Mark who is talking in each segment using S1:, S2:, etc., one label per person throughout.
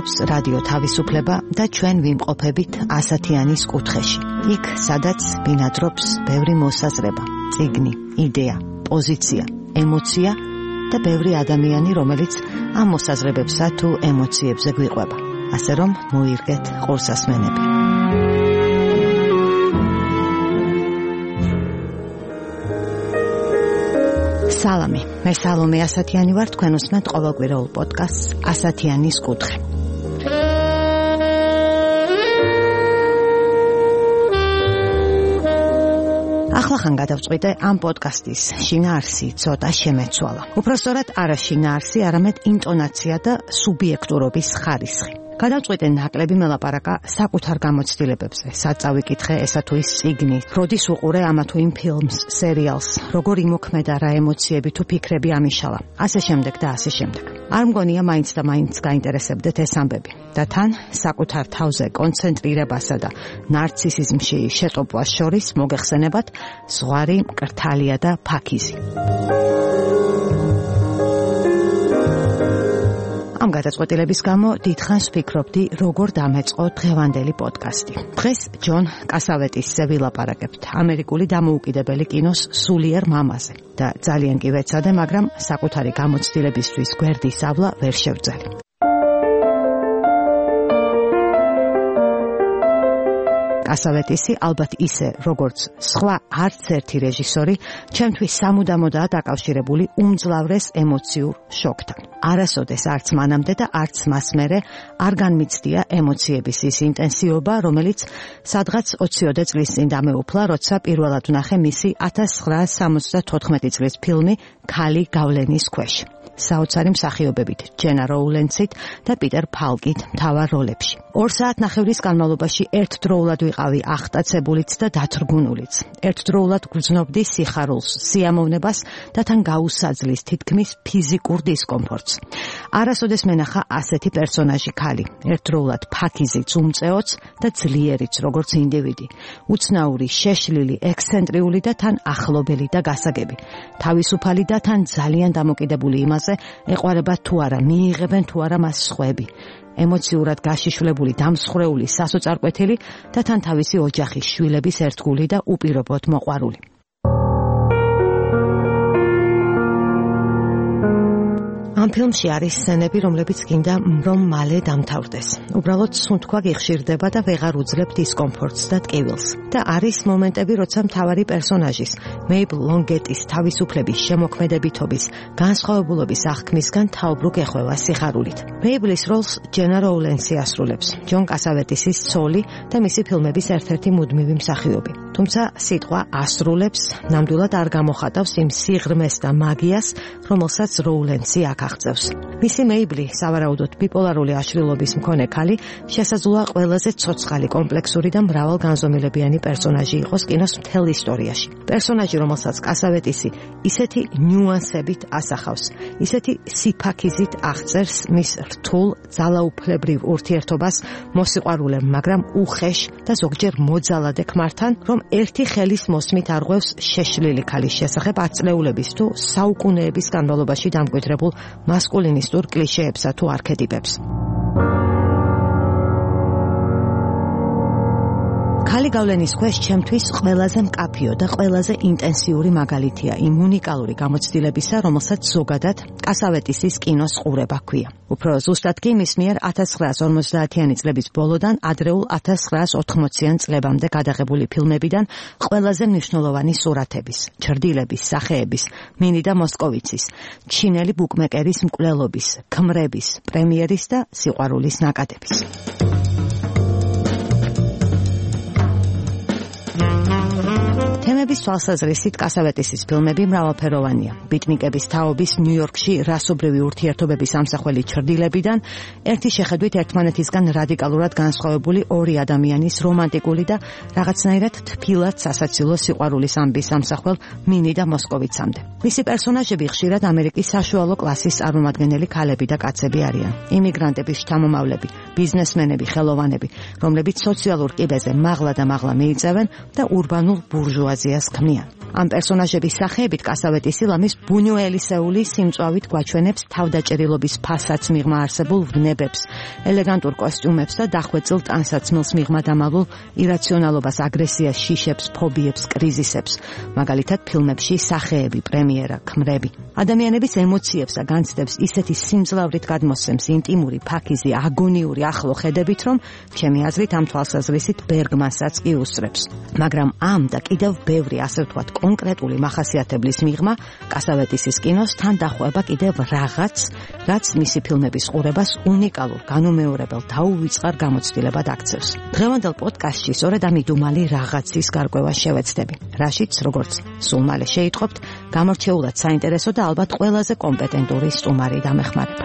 S1: არსებობს რადიო თავისუფლება და ჩვენ ვიმყოფებით ასათიანის კუთხეში. იქ, სადაც ბინადრობს ბევრი მოსაზრება, წიგნი, იდეა, პოზიცია, ემოცია და ბევრი ადამიანი, რომელიც ამ მოსაზრებებსა თუ ემოციებზე გვიყვება. ასე რომ, მოირგეთ ყურსასმენები. სალამი, მე სალომე ასათიანი ვარ, თქვენ უსმენთ ყოველკვირეულ პოდკასტს ასათიანის კუთხე. ახლახან გადავწყვიტე ამ პოდკასტის შინაარსი ცოტა შემეცვალა. უпростоრად არა შინაარსი, არამედ ინტონაცია და სუბიექტურობის ხარისხი. გადავწყვიტე ნაკლები მელაპარაკა საკუთარ გამოცდილებებზე. საწავიკითხე ესა თუ ის წიგნი, როდის უყურე ამა თუ იმ ფილმს, სერიალს, როგორ იმოქმედა, რა ემოციები თუ ფიქრები ამიშალა. ასე შემდეგ და ასე შემდეგ. არ მგონია მაინც და მაინც გაინტერესებდეთ ეს ამბები. და თან საკუთარ თავზე კონცენტრირებასა და ნარცისიზმში შეტოპვას შორის მოგეხსენებათ ზღვარი მკრთალია და ფაქიზი. ამ გადაწყვეტილების გამო დიდხანს ვფიქრობდი, როგორ დამეწყო დღევანდელი პოდკასტი. დღეს ჯონ კასავეტისზე ვილაპარაკებთ, ამერიკული დამოუკიდებელი კინოს სულიერ მამაზე. და ძალიან კი ვეცადე, მაგრამ საკუთარი გამოცდილებისთვის გვერდის ავლა ვერ შევძელე. კასავეტისი ალბათ ისე, როგორც სხვა არც ერთი რეჟისორი, ჩემთვის სამუდამოდაა დაკავშირებული უმძლავრეს ემოციურ შოკთან. არასოდეს არც მანამდე და არც მას მერე არ განმიცდია ემოციების ის ინტენსივობა, რომელიც სადღაც 20 წლის წინ დამეუფლა, როცა პირველად ვნახე მისი 1974 წლის ფილმი „ქალი გავლენის ქვეშ“. საოცარი მსახიობებით ჯენა როულენსით და პიტერ ფალკით მთავარ როლებში. 2 საათნახევრის განმავლობაში ერთდროულად ვიყავი აღტაცებულიც და დათრგუნულიც. ერთდროულად გრძნობდი სიხარულს, სიამოვნებას და თან გაუსაძლის თითქმის ფიზიკურ დისკომფორტს. არასოდეს მენახა ასეთი პერსონაჟი ქალი, ერთდროულად ფაქიზიც, უმწეოც და ძლიერიც, როგორც ინდივიდი. უცნაური, შეშლილი, ექსცენტრიული და თან ახლობელი და გასაგები. თავისუფალი და თან ძალიან დამოკიდებული იმაზე, ეყვარება თუ არა, მიიღებენ თუ არა მას სხვები. ემოციურად გაშიშვლებული, დამსხვრეული, სასოწარკვეთილი და თან თავისი ოჯახის, შვილების ერთგული და უპირობოდ მოყვარული. ამ ფილმში არის სცენები, რომლებიც გინდა რომ მალე დამთავრდეს. უბრალოდ სუნთქვა გიხშირდება და ვეღარ უძლებ დისკომფორტს და ტკივილს. და არის მომენტები, როცა მთავარი პერსონაჟის, მეიბლ ლონგეტის თავისუფლების, შემოქმედებითობის, განსხვავებულობის აღქმისგან თავბრუკ ეხვევა სიხარულით. მეიბლის როლს ჯენა როულენსი ასრულებს, ჯონ კასავეტისის ცოლი და მისი ფილმების ერთ-ერთი მუდმივი მსახიობი. თუმცა სიტყვა ასრულებს ნამდვილად არ გამოხატავს იმ სიღრმეს და მაგიას, რომელსაც როულენსი აქ აღწევს. მისი მეიბლი, სავარაუდოდ ბიპოლარული აშლილობის მქონე ქალი, შესაძლოა ყველაზე ცოცხალი, კომპლექსური და მრავალგანზომილებიანი პერსონაჟი იყოს კინოს მთელ ისტორიაში. პერსონაჟი, რომელსაც კასავეტისი ისეთი ნიუანსებით ასახავს, ისეთი სიფაქიზით აღწერს მის რთულ, ძალაუფლებრივ ურთიერთობას მოსიყვარულე, მაგრამ უხეშ და ზოგჯერ მოძალადე ქმართან, რომ ერთი ხელის მოსმით არღვევს შეშლილი ქალის შესახებ ათწლეულების თუ საუკუნეების განმავლობაში დამკვიდრებულ მასკულინისტურ კლიშეებსა თუ არქეტიპებს. ქალი გავლენის ქვეშ ჩემთვის ყველაზე მკაფიო და ყველაზე ინტენსიური მაგალითია იმ უნიკალური გამოცდილებისა, რომელსაც ზოგადად კასავეტისის კინოს ყურება ჰქვია. უფრო ზუსტად კი მის მიერ 1950-იანი წლების ბოლოდან ადრეულ 1980-იან წლებამდე გადაღებული ფილმებიდან ყველაზე მნიშვნელოვანი სურათების, ჩრდილების, სახეების, მინი და მოსკოვიცის, ჩინელი ბუკმეკერის მკვლელობის, ქმრების, პრემიერის და სიყვარულის ნაკადების. თემების თვალსაზრისით კასავეტისის ფილმები მრავალფეროვანია. ბიტნიკების თაობის ნიუ-იორკში რასობრივი ურთიერთობების ამსახველი ჩრდილებიდან ერთი შეხედვით ერთმანეთისგან რადიკალურად განსხვავებული ორი ადამიანის რომანტიკული და რაღაცნაირად თბილად სასაცილო სიყვარულის ამბის ამსახველ მინი და მოსკოვიცამდე. მისი პერსონაჟები ხშირად ამერიკის საშუალო კლასის წარმომადგენელი ქალები და კაცები არიან. იმიგრანტების შთამომავლები, ბიზნესმენები, ხელოვანები, რომლებიც სოციალურ კიბეზე მაღლა და მაღლა მიიწევენ და ურბანულ ბურჟუაზიას ქმნიან. ამ პერსონაჟების სახეებით კასავეტისი ლამის ბუნიუელისეული სიმწვავით გვაჩვენებს თავდაჭერილობის ფასაც მიღმა არსებულ ვნებებს, ელეგანტურ კოსტიუმებს და დახვეწილ ტანსაცმელს მიღმა დამალულ ირაციონალობას, აგრესიას, შიშებს, ფობიებს, კრიზისებს. მაგალითად, ფილმებში სახეები, პრემიერა, ქმრები. ადამიანების ემოციებს და განცდებს ისეთი სიმძლავრით გადმოსცემს ინტიმური, ფაქიზი, აგონიური ახლო ხედებით, რომ ჩემი აზრით ამ თვალსაზრისით ბერგმანსაც კი უსწრებს. მაგრამ ამ და კიდევ ბევრი ასე ვთქვათ კონკრეტული მახასიათებლის მიღმა კასავეტისის კინოს თან დახვევა კიდევ რაღაც, რაც მისი ფილმების ყურებას უნიკალურ, განუმეორებელ, დაუვიწყარ გამოცდილებად აქცევს. დღევანდელ პოდკასტში სწორედ ამ იდუმალი რაღაცის გარკვევას შევეცდები. რაშიც, როგორც სულ მალე შეიტყობთ, გამორჩეულად საინტერესო და ალბათ ყველაზე კომპეტენტური სტუმარი დამეხმარება.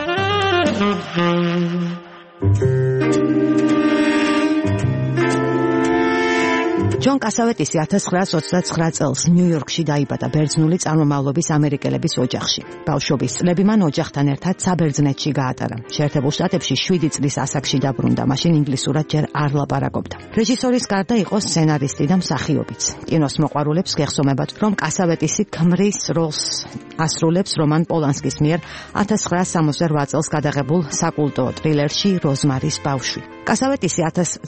S1: ჯონ კასავეტისი 1929 წელს ნიუ-იორკში დაიბადა ბერძნული წარმომავლობის ამერიკელების ოჯახში. ბავშვობის წლები მან ოჯახთან ერთად საბერძნეთში გაატარა. შეერთებულ შტატებში 7 წლის ასაკში დაბრუნდა, მაშინ ინგლისურად ჯერ არ ლაპარაკობდა. რეჟისორის გარდა იყო სცენარისტი და მსახიობიც. კინოს მოყვარულებს გეხსომებათ, რომ კასავეტისი ქმრის როლს ასრულებს რომან პოლანსკის მიერ 1968 წელს გადაღებულ საკულტო ტრილერში როზმარის ბავშვი. კასავეტისი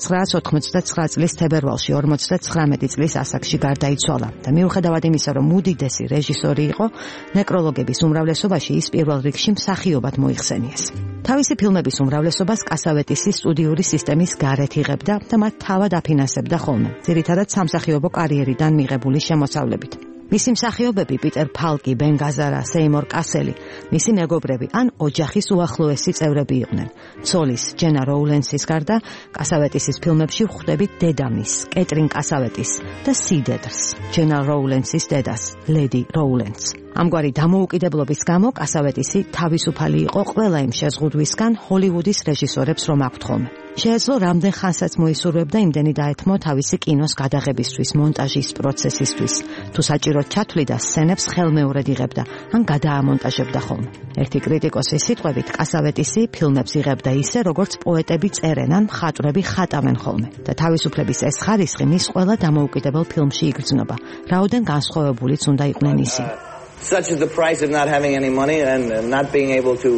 S1: 1989 წლის თებერვალში 59 წლის ასაკში გარდაიცვალა და მიუხედავად იმისა, რომ უდიდესი რეჟისორი იყო, ნეკროლოგების უმრავლესობაში ის პირველ რიგში მსახიობად მოიხსენიეს. თავისი ფილმების უმრავლესობას კასავეტისი სტუდიური სისტემის გარეთ იღებდა და მათ თავად აფინანსებდა ხოლმე, ძირითადად სამსახიობო კარიერიდან მიღებული შემოსავლებით. მისი მსახიობები პიტერ ფალკი, ბენ გაზარა, სეიმორ კასელი, მისი მეგობრები ან ოჯახის უახლოესი წევრები იყვნენ. ცოლის, ჯენა როულენსის გარდა, კასავეტისის ფილმებში ვხვდებით დედამისს, კეტრინ კასავეტის და სიდედრს, ჯენა როულენსის დედას, ლედი როულენსს. ამგვარი დამოუკიდებლობის გამო კასავეტისი თავისუფალი იყო ყველა იმ შეზღუდვისგან, ჰოლივუდის რეჟისორებს რომ აქვთ ხოლმე. შეეძლო რამდენ ხანსაც მოისურვებდა იმდენი დაეთმო თავისი კინოს გადაღებისთვის, მონტაჟის პროცესისთვის. თუ საჭიროდ ჩათვლიდა, სცენებს ხელმეორედ იღებდა, ან გადაამონტაჟებდა ხოლმე. ერთი კრიტიკოსის სიტყვებით, კასავეტისი ფილმებს იღებდა ისე, როგორც პოეტები წერენ, ან მხატვრები ხატავენ ხოლმე. და თავისუფლების ეს ხარისხი მის ყველა დამოუკიდებელ ფილმში იგრძნობა. რაოდენ განსხვავებულიც უნდა იყვნენ ისინი.
S2: Such is the price of not having any money and not being able to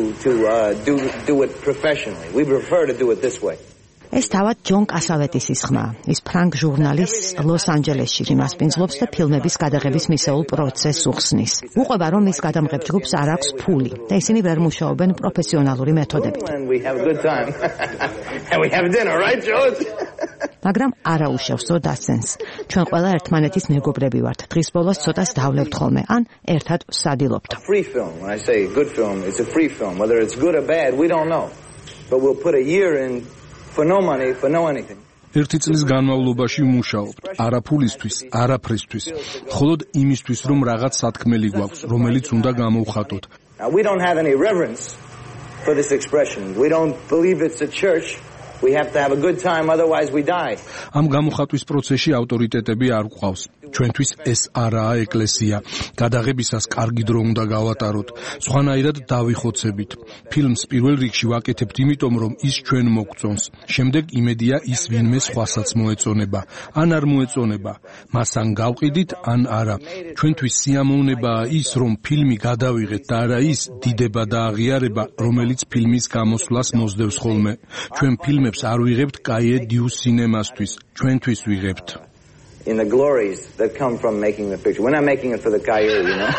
S2: do it professionally. We prefer to do it this way.
S1: ეს თავად ჯონ კასავეტისის ხმა. ის ფრანგ ჟურნალის ლოს-ანჯელესში იმასპინძლობს და ფილმების გადაღების მისეულ პროცესს უხსნის. უყვება, რომ მის გადამღებ ჯგუფს არ აქვს ფული და ისინი ვერ მუშაობენ პროფესიონალური მეთოდებით. მაგრამ არა უშევსო დასცენს. ჩვენ ყველა ერთმანეთის მეგობრები ვართ. დღის ბოლოს ცოტას დავლებთ ხოლმე, ან ერთად ვსადილობთ.
S2: Free film, when I say good film, it's a free film. Whether it's good or bad, we don't know. But we'll put a year in for no money, for no anything.
S3: ერთი წლის განმავლობაში ვმუშაობთ, არა ფულისთვის, არაფრისთვის, მხოლოდ იმისთვის, რომ რაღაც სათქმელი გვაქვს, რომელიც უნდა გამოვხატოთ.
S2: Now we don't have any reverence for this expression. We don't believe it's a church. We have to have a good time, otherwise we die.
S3: ამ გამოხატვის პროცესში ავტორიტეტები არ გვყავს. ჩვენთვის ეს არაა ეკლესია. გადაღებისას კარგი დრო უნდა გავატაროთ. სხვანაირად დავიხოცებით. ფილმს პირველ რიგში ვაკეთებთ იმიტომ, რომ ის ჩვენ მოგწონს. შემდეგ იმედია ის ვინმე სხვასაც მოეწონება. ან არ მოეწონება. მას ან გავყიდით, ან არა. ჩვენთვის სიამოვნებაა ის, რომ ფილმი გადავიღეთ და არა ის დიდება და აღიარება, რომელიც ფილმის გამოსვლას მოსდევს ხოლმე. ჩვენ ფილმებს არ ვიღებთ კაიე დიუს სინემასთვის. ჩვენთვის ვიღებთ.
S2: In the glories that come from making the picture. We're not making it for the cahier, you know.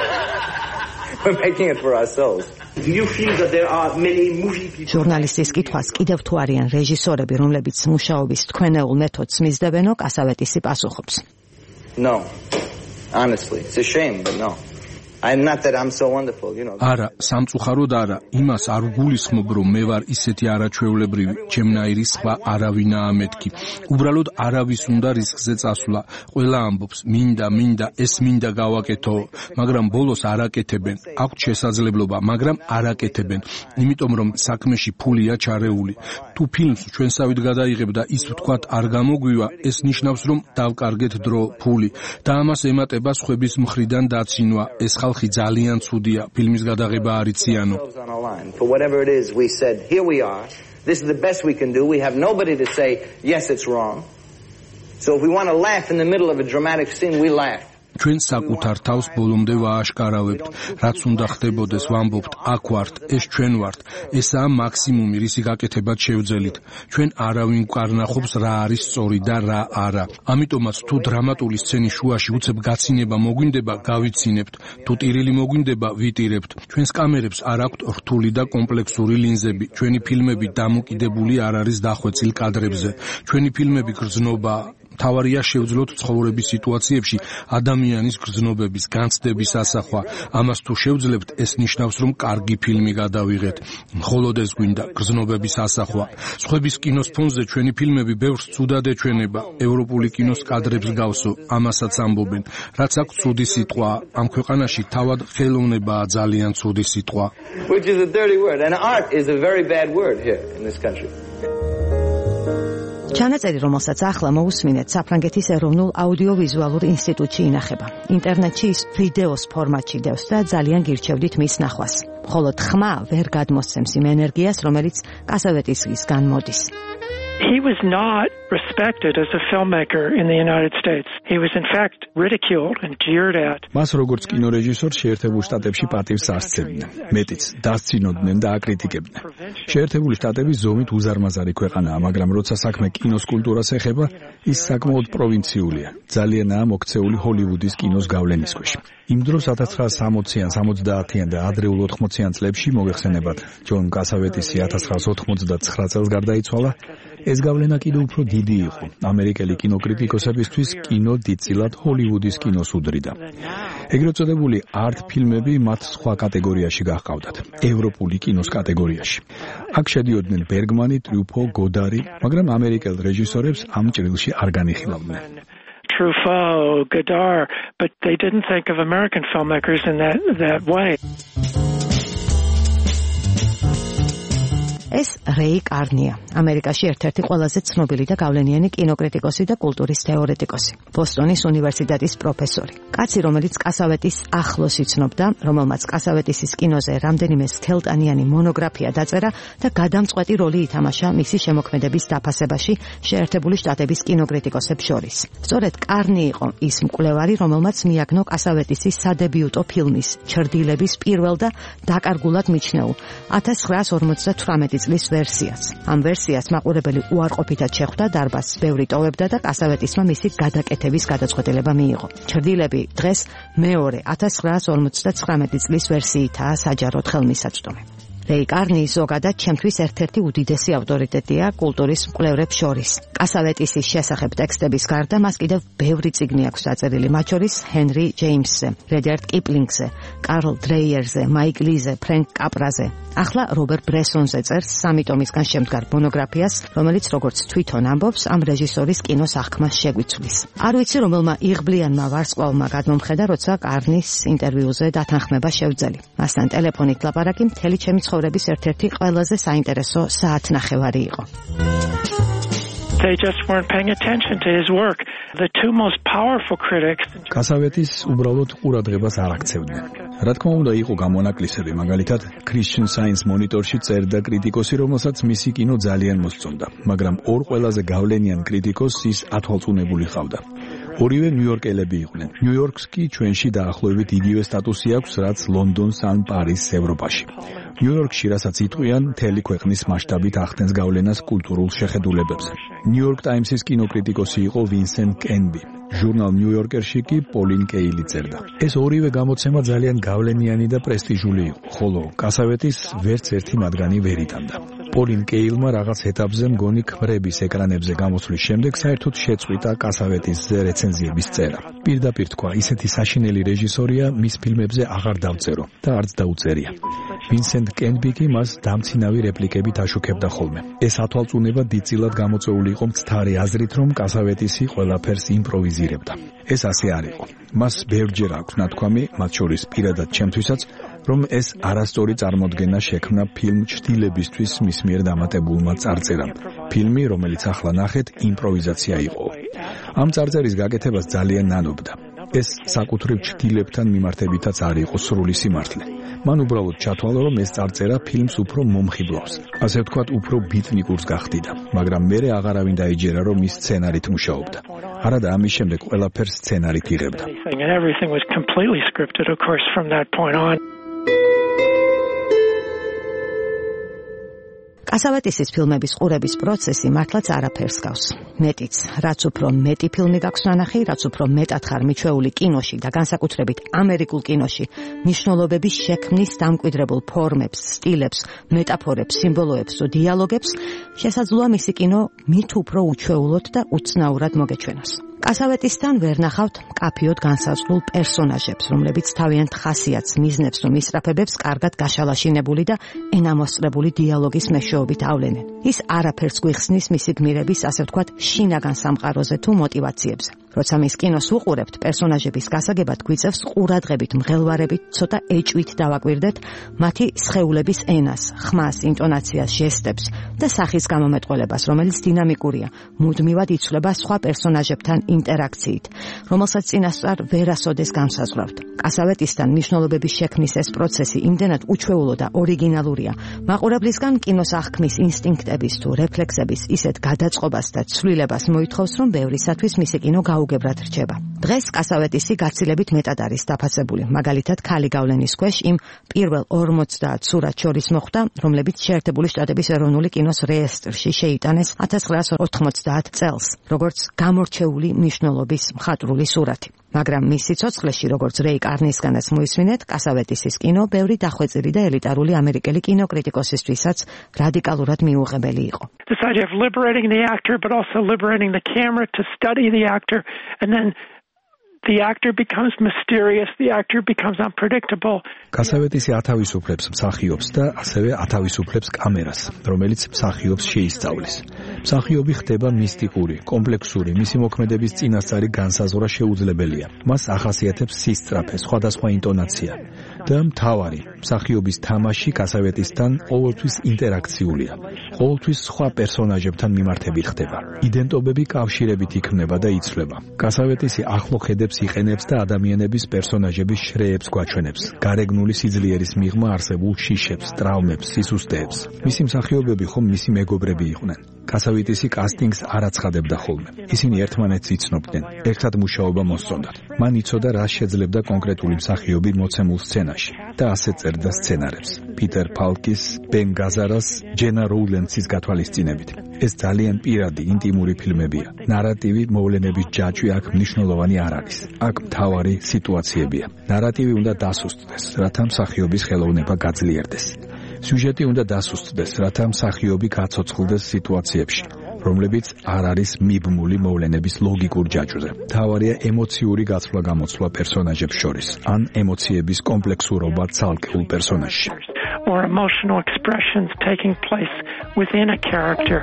S2: We're making it for ourselves.
S4: Do you feel that there are many movie people?
S1: ჟურნალისტის კითხვას კიდევ თუ არიან რეჟისორები, რომლებიც მუშაობის თქვენეულ მეთოდს მისდებენო, კასავეტისი პასუხობს.
S2: No. Honestly, it's a shame, but no. I'm not that I'm so wonderful, you know.
S3: არა, სამწუხაროდ არა, იმას არ გულისხმობ, რომ მე ვარ ისეთი არაჩვეულებრივი, ჩემნაირი სხვა არავინაა მეთქი. უბრალოდ არავის უნდა რისკზე წასვლა. ყველა ამბობს, მინდა, ეს მინდა გავაკეთო, მაგრამ ბოლოს არ აკეთებენ. აქვთ შესაძლებლობა, მაგრამ არ აკეთებენ, იმიტომ რომ საქმეში ფულია ჩარეული. თუ ფილმს ჩვენსავით გადაიღებ და ის ვთქვათ არ გამოგვივა, ეს ნიშნავს, რომ დავკარგეთ დრო, ფული და ამას ემატება სხვების მხრიდან დაცინვა. ეს ხალხი ძალიან ცუდია, ფილმის გადაღება არ იციანო.
S2: For whatever it is, we said, here we are. This is the best we can do. We have nobody to say, yes, it's wrong. So if we want to laugh in the middle of a dramatic scene, we laugh.
S3: ჩვენ საკუთარ თავს ბოლომდე ვააშკარავებთ, რაც უნდა ხდებოდეს, ვამბობთ, აქ ვართ, ეს ჩვენ ვართ, ესაა მაქსიმუმი, რისი გაკეთებაც შევძელით. ჩვენ არავინ გვკარნახობს რა არის სწორი და რა არა. ამიტომაც თუ დრამატული სცენის შუაში უცებ გაცინება მოგვინდება, გავიცინებთ, თუ ტირილი მოგვინდება, ვიტირებთ. ჩვენს კამერებს არ აქვთ რთული და კომპლექსური ლინზები. ჩვენი ფილმები დამოკიდებული არ არის დახვეწილ კადრებზე. ჩვენი ფილმები გრძნობაა. თავარია შევძლოთ ცხოვრების სიტუაციებში ადამიანის გრძნობების, განცდების ასახვა. ამას თუ შევძლებთ, ეს ნიშნავს, რომ კარგი ფილმი გადავიღეთ. მხოლოდ ეს გვინდა, გრძნობების ასახვა. სხვების კინოს ფონზე ჩვენი ფილმები ბევრს ცუდად ეჩვენება. ევროპული კინოს კადრებს გავსო, ამასაც ამბობენ. რაც აქვს ცუდი სიტყვა, ამ ქვეყანაში თავად ხელოვნებაა ძალიან ცუდი სიტყვა.
S2: Which is a dirty word, and art is a very bad word here in this country.
S1: ჩანაწერი, რომელსაც ახლა მოусმინეთ, საფრანგეთის ეროვნულ აუდიოვიზუალურ ინსტიტუტში ინახება. ინტერნეტში ის ვიდეოს ფორმატში დევს და ძალიან გირჩევდით მის ნახვას. მხოლოდ ხმა ვერ გადმოსცემს იმ ენერგიას, რომელიც კასავეტისგან მოდის.
S5: He was not respected as a filmmaker in the United States. He was in fact ridiculed and jeered at.
S6: მას როგორც კინორეჟისორს შეერთებულ შტატებში პატივს ასცემდნენ. მეტიც დასცინოდნენ და აკრიტიკებდნენ. შეერთებული შტატები ზომით უზარმაზარი ქვეყანაა, მაგრამ როცა საქმე კინოს კულტურას ეხება, ის საკმაოდ პროვინციულია. ძალიანაა მოქცეული ჰოლივუდის კინოს გავლენის ქვეშ. იმ დროს 1960-იან, 70-იან და ადრეულ 80-იან წლებში მოგეხსენებათ, ჯონ კასავეტისი 1989 წელს გარდაიცვალა. ეს გავლენა კიდევ უფრო დიდი იყო. ამერიკელი კინოკრიტიკოსებისთვის კინო დიდწილად ჰოლივუდის კინოს უდრიდა. ეგრეთ წოდებული არტ ფილმები მათ სხვა კატეგორიაში გაჰყავდათ, ევროპული კინოს კატეგორიაში. აქ შედიოდნენ ბერგმანი, ტრიუფო, გოდარი, მაგრამ ამერიკელ რეჟისორებს ამ ჭრილში არ განიხილავდნენ.
S5: Truffaut, Godard, but they didn't think of American filmmakers in that way.
S1: ეს რეი კარნია, ამერიკაში ერთ-ერთი ყველაზე ცნობილი და გავლენიანი კინოკრიტიკოსი და კულტურის თეორეტიკოსი, ბოსტონის უნივერსიტეტის პროფესორი. კაცი, რომელიც კასავეტის ახლოს იცნობდა, რომელმაც კასავეტისის კინოზე რამდენიმე სქელტანიანი მონოგრაფია დაწერა და გადამწყვეტი როლი ითამაშა მისი შემოქმედების დაფასებაში შეერთებული შტატების კინოკრიტიკოსებს შორის. სწორედ კარნი იყო ის მკვლევარი, რომელმაც მიაგნო კასავეტისის სადებიუტო ფილმის ჩრდილების პირველ და დაკარგულად მიჩნეულ 1958 წლის ვერსიას. ამ ვერსიას მაყურებელი უარყოფითად შეხვდა დარბაზს, ბევრი ტოვებდა და კასავეტისმა მისი გადაკეთების გადაწყვეტილება მიიღო. ჩრდილები დღეს მეორე 1959 წლის ვერსიითაა საჯაროდ ხელმისაწვდომი. რეი კარნი ზოგადად ჩემთვის ერთ-ერთი უდიდესი ავტორიტეტია კულტურის მკვლევრებს შორის. კასავეტისის შესახებ ტექსტების გარდა მას კიდევ ბევრი წიგნი აქვს დაწერილი, მათ შორის ჰენრი ჯეიმსზე, რედიარდ კიპლინგზე, კარლ დრეიერზე, მაიკ ლიზე, ფრენკ კაპრაზე. ახლა რობერტ ბრესონზე წერს 3 ტომისგან შემდგარ მონოგრაფიას, რომელიც როგორც თვითონ ამბობს, ამ რეჟისორის კინოს აღქმას შეგვიცვლის. არ ვიცი რომელმა იღბლიანმა ვარსკვლავმა გადმომხედა, როცა კარნის ინტერვიუზე დათანხმება შევძელი. მასთან ტელეფონით ლაპარაკი მთელი ჩემი ცხოვრების ერთ-ერთი ყველაზე საინტერესო საათნახევარი იყო.
S5: They just weren't paying attention to his work. The two most powerful critics.
S6: კასავეთის უბრალოდ ყურადღებას არ აქცევდნენ. რა თქმა უნდა, იყო გამონაკლისები, მაგალითად, Christian Science Monitor-ში წერდა კრიტიკოსი, რომელსაც მისი კინო ძალიან მოსწონდა, მაგრამ ორ ყველაზე გავლენიან კრიტიკოსს ის ათვალწუნებული ჰყავდა. ორივე ნიუ-იორკელები იყვნენ. ნიუ-იორკს კი ჩვენში დაახლოებით იგივე სტატუსი აქვს, რაც ლონდონს ან პარიზს ევროპაში. ნიუ-იორკში, რასაც იტყვიან, მთელი ქვეყნის მასშტაბით ახდენს გავლენას კულტურულ შეხედულებებზე. ნიუ-იორკ ტაიმსის კინოკრიტიკოსი იყო ვინსენტ კენბი. ჟურნალ ნიუ-იორკერში კი პოლინ კეილი წერდა. ეს ორივე გამოცემა ძალიან გავლენიანი და პრესტიჟული იყო, ხოლო კასავეთის ვერც ერთი მათგანი ვერ იტანდა. პოლინ კეილმა რაღაც ეტაპზე მგონი ქმრების ეკრანებზე გამოსვლის შემდეგ საერთოდ შეწყვიტა კასავეთის რეცენზიების წერა. პირდაპირ თქვა, ისეთი საშინელი რეჟისორია, მის ფილმებზე აღარ დავწერო და არც დაუწერია. ვინსენტ კენბი კი მას დამცინავი რეპლიკებით აშუქებდა ხოლმე. ეს ათვალწუნება დიდწილად გამოწვეული იყო მცდარი აზრით, რომ კასავეტისი ყველაფერს იმპროვიზირებდა. ეს ასე არ იყო. მას ბევრჯერ აქვს ნათქვამი, მათ შორის პირადად ჩემთვისაც, რომ ეს არასწორი წარმოდგენა შექმნა ფილმ ჩრდილებისთვის მის მიერ დამატებულმა წარწერამ. ფილმი, რომელიც ახლა ნახეთ, იმპროვიზაცია იყო. ამ წარწერის გაკეთებას ძალიან ნანობდა. ეს საკუთრივ ჩრდილებთან მიმართებითაც არ იყო სრული სიმართლე. მან უბრალოდ ჩათვალა, რომ ეს წარწერა ფილმს უფრო მომხიბლავს. ასე ვთქვათ, უფრო ბიტნიკურს გახდიდა, მაგრამ მერე აღარავინ დაიჯერა, რომ ის სცენარით მუშაობდა. არადა ამის შემდეგ ყველაფერს სცენარით იღებდა.
S1: კასავეტისის ფილმების ყურების პროცესი მართლაც არაფერს გავს. მეტიც, რაც უფრო მეტი ფილმი გაქვს ნანახი, რაც უფრო მეტად ხარ მიჩვეული კინოში და განსაკუთრებით ამერიკულ კინოში, მნიშვნელობების შექმნის დამკვიდრებულ ფორმებს, სტილებს, მეტაფორებს, სიმბოლოებს თუ დიალოგებს, შესაძლოა მისი კინო მით უფრო უჩვეულოდ და უცნაურად მოგეჩვენოს. კასავეტისთან ვერ ნახავთ მკაფიოდ განსაზღვრულ პერსონაჟებს, რომლებიც თავიანთ ხასიათს, მიზნებს თუ მისწრაფებებს კარგად გაშალაშინებული და ენამოსწრებული დიალოგის მეშვეობით ავლენენ. ის არაფერს გვიხსნის მისი გმირების, ასე ვთქვათ, შინაგან სამყაროზე თუ მოტივაციებზე. როცა მის კინოს უყურებთ, პერსონაჟების გასაგებად გვიწევს ყურადღებით, მღელვარებით, ცოტა ეჭვით დავაკვირდეთ მათი სხეულების ენას, ხმას, ინტონაციას, ჟესტებს და სახის გამომეტყველებას, რომელიც დინამიკურია, მუდმივად იცვლება სხვა პერსონაჟებთან ინტერაქციით, რომელსაც წინასწარ ვერასოდეს განსაზღვრავთ. კასავეტისთან მნიშვნელობების შექმნის ეს პროცესი იმდენად უჩვეულო და ორიგინალურია, მაყურებლისგან კინოს აღქმის ინსტინქტების თუ რეფლექსების ისეთ გადაწყობას და ცვლილებას მოითხოვს, რომ ბევრისათვის მისი კინო გაუგებრად რჩება. დღეს კასავეტისი გაცილებით მეტად არის დაფასებული, მაგალითად ქალი გავლენის ქვეშ იმ პირველ 50 სურათს შორის მოხვდა, რომლებიც შეერთებული შტატების ეროვნული კინოს რეესტრში შეიტანეს 1990 წელს, როგორც გამორჩეული მნიშვნელობის მხატვრული სურათი. მაგრამ მის სიცოცხლეში, როგორც რეი კარნისგანაც მოისმინეთ, კასავეტისის კინო ბევრი დახვეწილი და ელიტარული ამერიკელი კინოკრიტიკოსისთვისაც რადიკალურად მიუღებელი იყო.
S5: This idea of liberating the actor but also liberating the camera to study the actor, and then the actor becomes mysterious, the actor becomes unpredictable.
S6: კასავეტისი ათავისუფლებს მსახიობს და ასევე ათავისუფლებს კამერას, რომელიც მსახიობს შეისწავლის. მსახიობი ხდება მისტიკური, კომპლექსური, მისი მოქმედების წინასწარი განსაზღვრა შეუძლებელია. მას ახასიათებს სისწრაფე, სხვადასხვა ინტონაცია და მთავარი, მსახიობის თამაში კასავეტისთან ყოველთვის ინტერაქციულია. ყოველთვის სხვა პერსონაჟებთან მიმართებით ხდება. იდენტობები კავშირებით იქმნება და იცვლება. კასავეტისი ახლო ხედებს იყენებს და ადამიანების პერსონაჟების შრეებს გვაჩვენებს. გარეგნული სიძლიერის მიღმა არსებულ შიშებს, ტრავმებს, სისუსტეებს. მისი მსახიობები ხომ მისი მეგობრები იყვნენ. კასავეტისი კასტინგს არ აცხადებდა ხოლმე. ისინი ერთმანეთს იცნობდნენ, ერთად მუშაობა მოსწონდათ. მან იცოდა, რა შეძლებდა კონკრეტული მსახიობი მოცემულ სცენაში და ასე წერდა სცენარებს. პიტერ ფალკის, ბენ გაზარას, ჯენა როულენსის გათვალისწინებით. ეს ძალიან პირადი, ინტიმური ფილმებია. ნარატივი, მოვლენების ჯაჭვი აქ მნიშვნელოვანი არ არის. აქ მთავარი სიტუაციებია. ნარატივი უნდა დასუსტდეს, რათა მსახიობის ხელოვნება გაძლიერდეს. სიუჟეტი უნდა დასუსტდეს, რათა მსახიობი გაცოცხლდეს სიტუაციებში, რომლებიც არ არის მიბმული მოვლენების ლოგიკურ ჯაჭვზე. მთავარია ემოციური გაცვლა-გამოცვლა პერსონაჟებს შორის, ან ემოციების კომპლექსურობა ცალკეულ პერსონაჟში.
S5: Or emotional expressions taking place within a character.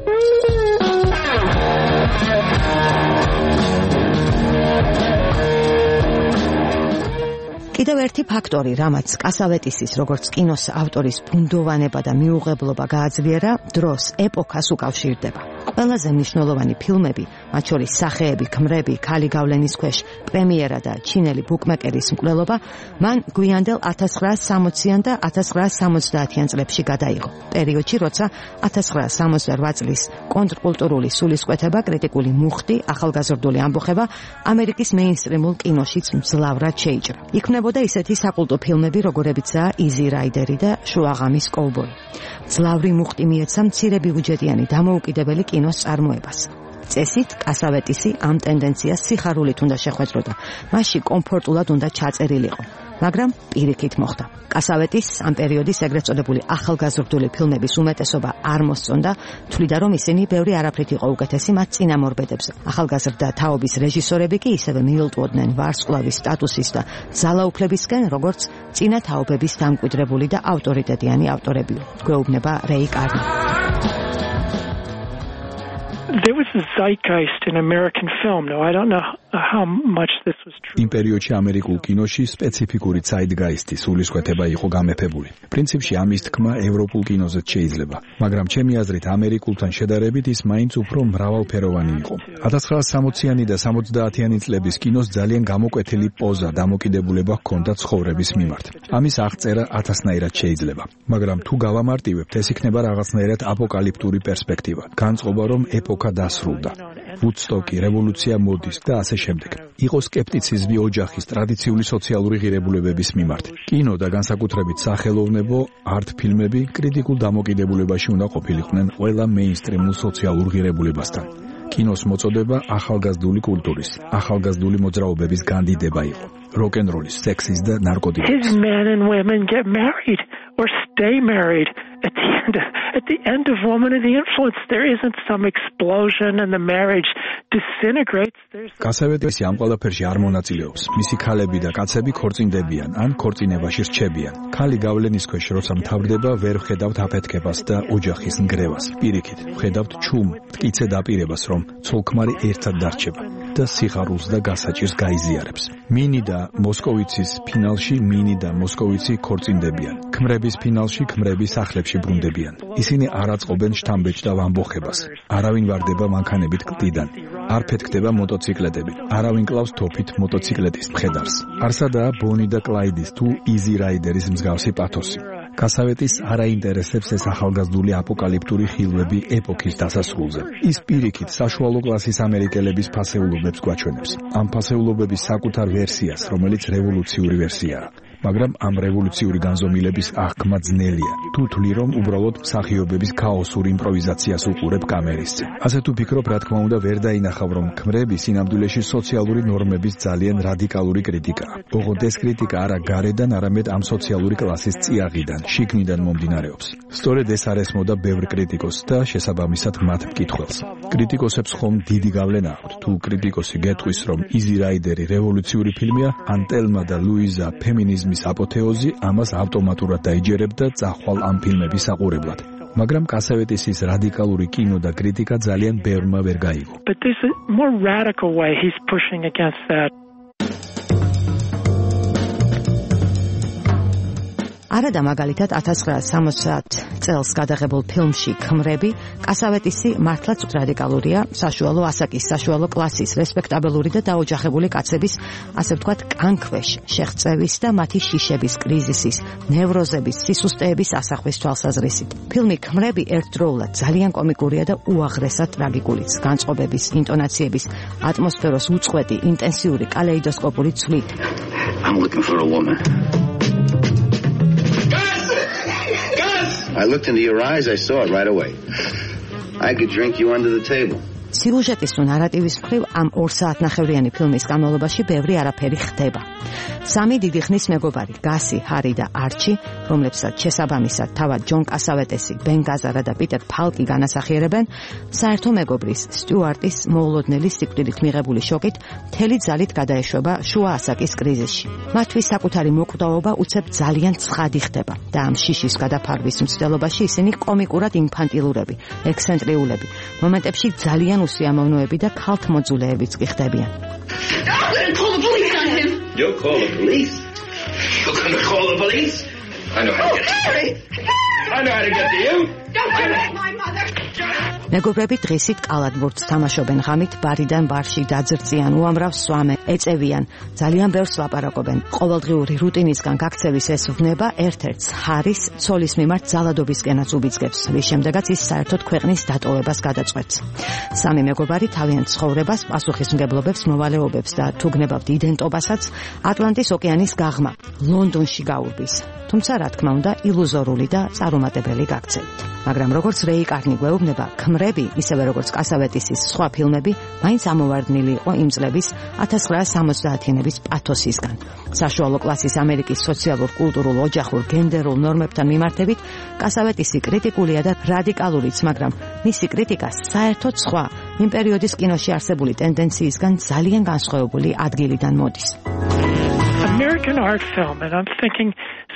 S1: კიდევ ერთი ფაქტორი, რამაც კასავეტისის როგორც კინოს ავტორის ბუნდოვანება და მიუღებლობა გააძლიერა, დროს, ეპოქას უკავშირდება. ყველაზე მნიშვნელოვანი ფილმები, მათ შორის სახეები, ქმრები, ქალი გავლენის ქვეშ, პრემიერა და ჩინელი ბუკმეკერის მკვლელობა, მან გვიანდელ 1960-იან და 1970-იან წლებში გადაიღო. პერიოდში, როცა 1968 წლის კონტრკულტურული სულისკვეთება, კრიტიკული მუხტი, ახალგაზრდული ამბოხება ამერიკის მეინსტრიმულ კინოშიც მძლავრად შეიჭრა. იქმნებოდა ისეთი საკულტო ფილმები, როგორებიცაა Easy Rider და შუაღამის კოუბოი. მძლავრი მუხტი მიეცა მცირე ბიუჯეტიანი დამოუკიდებელი კინოს წარმოებას. წესით კასავეტისი ამ ტენდენციას სიხარულით უნდა შეხვედროდა. მასში კომფორტულად უნდა ჩაწერილიყო. მაგრამ პირიქით მოხდა. კასავეტის ამ პერიოდის ეგრეთ წოდებული ახალგაზრდული ფილმების უმეტესობა არ მოსწონდა, თვლიდა რომ ისინი ბევრი არაფრით იყო უკეთესი მათ წინამორბედებზე. ახალგაზრდა თაობის რეჟისორები კი ისევე მიილტვოდნენ ვარსკვლავის სტატუსის და ძალაუფლებისკენ, როგორც წინა თაობების დამკვიდრებული და ავტორიტეტიანი ავტორებია. გვეუბნება რეი კარნი.
S5: There was a zeitgeist in American film. Now, I don't know how much this was true.
S6: იმ პერიოდში ამერიკულ კინოში სპეციფიკური zeitgeist-ის სულისკვეთება იყო გამეფებული. პრინციპში ამის თქმა ევროპულ კინოზეც შეიძლება, მაგრამ ჩემი აზრით ამერიკულთან შედარებით ის მაინც უფრო მრავალფეროვანი იყო. 1960-იანი და 70-იანი წლების კინოს ძალიან გამოკვეთილი პოზა დამოკიდებულება ჰქონდა ცხოვრების მიმართ. ამის აღწერა ათასნაირად შეიძლება, მაგრამ თუ გავამარტივებთ, ეს იქნება რაღაცნაირად აპოკალიფტური პერსპექტივა. განწყობა, რომ ეპოქა დასრულდა. ვუდსტოკი, რევოლუცია მოდის და ასე შემდეგ. იყო სკეპტიციზმი ოჯახის ტრადიციული სოციალური ღირებულებების მიმართ. კინო და განსაკუთრებით სახელოვნებო არტ ფილმები კრიტიკულ დამოკიდებულებაში უნდა ყოფილიყვნენ ყველა მეინსტრიმულ სოციალურ ღირებულებასთან. კინოს მოწოდება ახალგაზრდული კულტურის, ახალგაზრდული მოძრაობების განდიდება იყო. როკ-ენ-როლის, სექსის და ნარკოტიკების.
S5: His men and women get married or stay married. At the end of Woman of the Influence, there isn't some explosion and the marriage disintegrates.
S6: კასავეტისი ამ ყველაფერში არ მონაწილეობს. მისი ქალები და კაცები ქორწინდებიან ან ქორწინებაში რჩებიან. ქალი გავლენის ქვეშ როცა მთავრდება, ვერ ვხედავთ აფეთქებას და ოჯახის ნგრევას. პირიქით, ვხედავთ ჩუმ, მტკიცე დაპირებას, რომ ცოლ-ქმარი ერთად დარჩება და სიხარულს და გასაჭირს გაიზიარებს. მინი და მოსკოვიცის ფინალში მინი და მოსკოვიცი ქორწინდებიან. ქმრების ფინალში ქმრები სახლებში ბრუნდებიან. ისინი არ აწყობენ შთამბეჭდავ ამბოხებას. არავინ ვარდება მანქანებით კლდიდან. არ ფეთქდება მოტოციკლეტები. არავინ კლავს თოფით მოტოციკლეტის მხედარს. არსადაა ბონი და კლაიდის თუ იზი რაიდერის მსგავსი პათოსი. კასავეტის არ აინტერესებს ეს ახალგაზრდული აპოკალიფტური ხილვები ეპოქის დასასრულზე. ის პირიქით საშუალო კლასის ამერიკელების ფასეულობებს გვაჩვენებს. ამ ფასეულობების საკუთარ ვერსიას, რომელიც რევოლუციური ვერსიაა. მაგრამ ამ რევოლუციური განზომილების აღქმა ძნელია. თუ თვლი რომ უბრალოდ მსახიობების ქაოსურ იმპროვიზაციას უყურებ კამერისზე. ასე თუ ფიქრობ, რა თქმა უნდა, ვერ დაინახავ, რომ ქმრები სინამდვილეში სოციალური ნორმების ძალიან რადიკალური კრიტიკაა. ოღონდ ეს კრიტიკა არა გარედან, არამედ ამ სოციალური კლასის წიაღიდან, შიგნიდან მომდინარეობს. სწორედ ეს არ ესმოდა ბევრ კრიტიკოსს და შესაბამისად მათ მკითხველს. კრიტიკოსებს ხომ დიდი გავლენა აქვთ. თუ კრიტიკოსი გეტყვის, რომ იზი რაიდერი რევოლუციური ფილმია, ან ტელმა და ლუიზა ფემინიზმის აპოთეოზი, ამას ავტომატურად დაიჯერებ და წახვალ ამ ფილმების საყურებლად. მაგრამ კასავეტისის რადიკალური კინო და კრიტიკა ძალიან ბევრმა ვერ გაიგო.
S5: But there's a more radical way he's pushing against that.
S1: არადა მაგალითად 1960 წელს გადაღებულ ფილმში ქმრები კასავეტისი მართლაც რადიკალურია, საშუალო ასაკის, საშუალო კლასის, რესპექტაბელური და დაოჯახებული კაცების, ასე ვთქვათ, კანქვეშ შეღწევის და მათი შიშების, კრიზისის, ნევროზების, სისუსტეების ასახვის თვალსაზრისით. ფილმი ქმრები ერთდროულად ძალიან კომიკურია და უაღრესად ტრაგიკულიც, განწყობების, ინტონაციების, ატმოსფეროს უწყვეტი, ინტენსიური, კალეიდოსკოპური ცვლით.
S7: I'm looking for a woman. I looked into your eyes, I saw it right away. I could drink you under the table.
S1: სიუჟეტის თუ ნარატივის მხრივ ამ 2 საათნახევრიანი ფილმის განმავლობაში ბევრი არაფერი ხდება. 3 დიდი ხნის მეგობარი, გასი, ჰარი და არჩი, რომლებსაც შესაბამისად თავად ჯონ კასავეტესი, ბენ გაზარა და პიტერ ფალკი განასახიერებენ, საერთო მეგობრის, სტიუარტის მოულოდნელი სიკვდილით მიღებული შოკით მთელი ძალით გადაეშვება შუა ასაკის კრიზისში. მათთვის საკუთარი მოკვდავობა უცებ ძალიან ცხადი ხდება და ამ შიშის გადაფარვის მცდელობაში ისინი კომიკურად ინფანტილურები, ექსცენტრიულები, მომენტებში ძალიან უსიამოვნოები და ქალთმოძულეებიც კი ხდებიან.
S7: I'm going to call the police on him. You'll call the police? You're going to call the police? I know how to get to you. I know how to get to you. Don't hurt my mother.
S1: მეგობრები დღისით კალათბურთს თამაშობენ ღამით, ბარიდან ბარში დაძრწიან, უამრავ სვამენ, ეწევიან, ძალიან ბევრს ლაპარაკობენ. ყოველდღიური რუტინისგან გაქცევის ეს ვნება ერთ-ერთს ჰარის ცოლის მიმართ ძალადობისკენაც უბიძგებს, რის შემდეგაც ის საერთოდ ქვეყნის დატოვებას გადაწყვეტს. 3 მეგობარი თავიანთ ცხოვრებას, პასუხისმგებლობებს, მოვალეობებს და თუ გნებავთ იდენტობასაც ატლანტის ოკეანის გაღმა, ლონდონში გაურბის. თუმცა რა თქმა უნდა, ილუზორული და წარუმატებელი გაქცევით. მაგრამ როგორც რეი კარნი გვეუბნება, ქმრები, ისევე როგორც კასავეტისის სხვა ფილმები, მაინც ამოვარდნილი იყო იმ წლების 1970-იანების პათოსისგან. საშუალო კლასის ამერიკის სოციალურ, კულტურულ, ოჯახურ, გენდერულ ნორმებთან მიმართებით კასავეტისი კრიტიკულია და რადიკალურიც, მაგრამ მისი კრიტიკა საერთოდ სხვა, იმ პერიოდის კინოში არსებული ტენდენციისგან ძალიან განსხვავებული ადგილიდან მოდის.
S5: American art film, and I'm thinking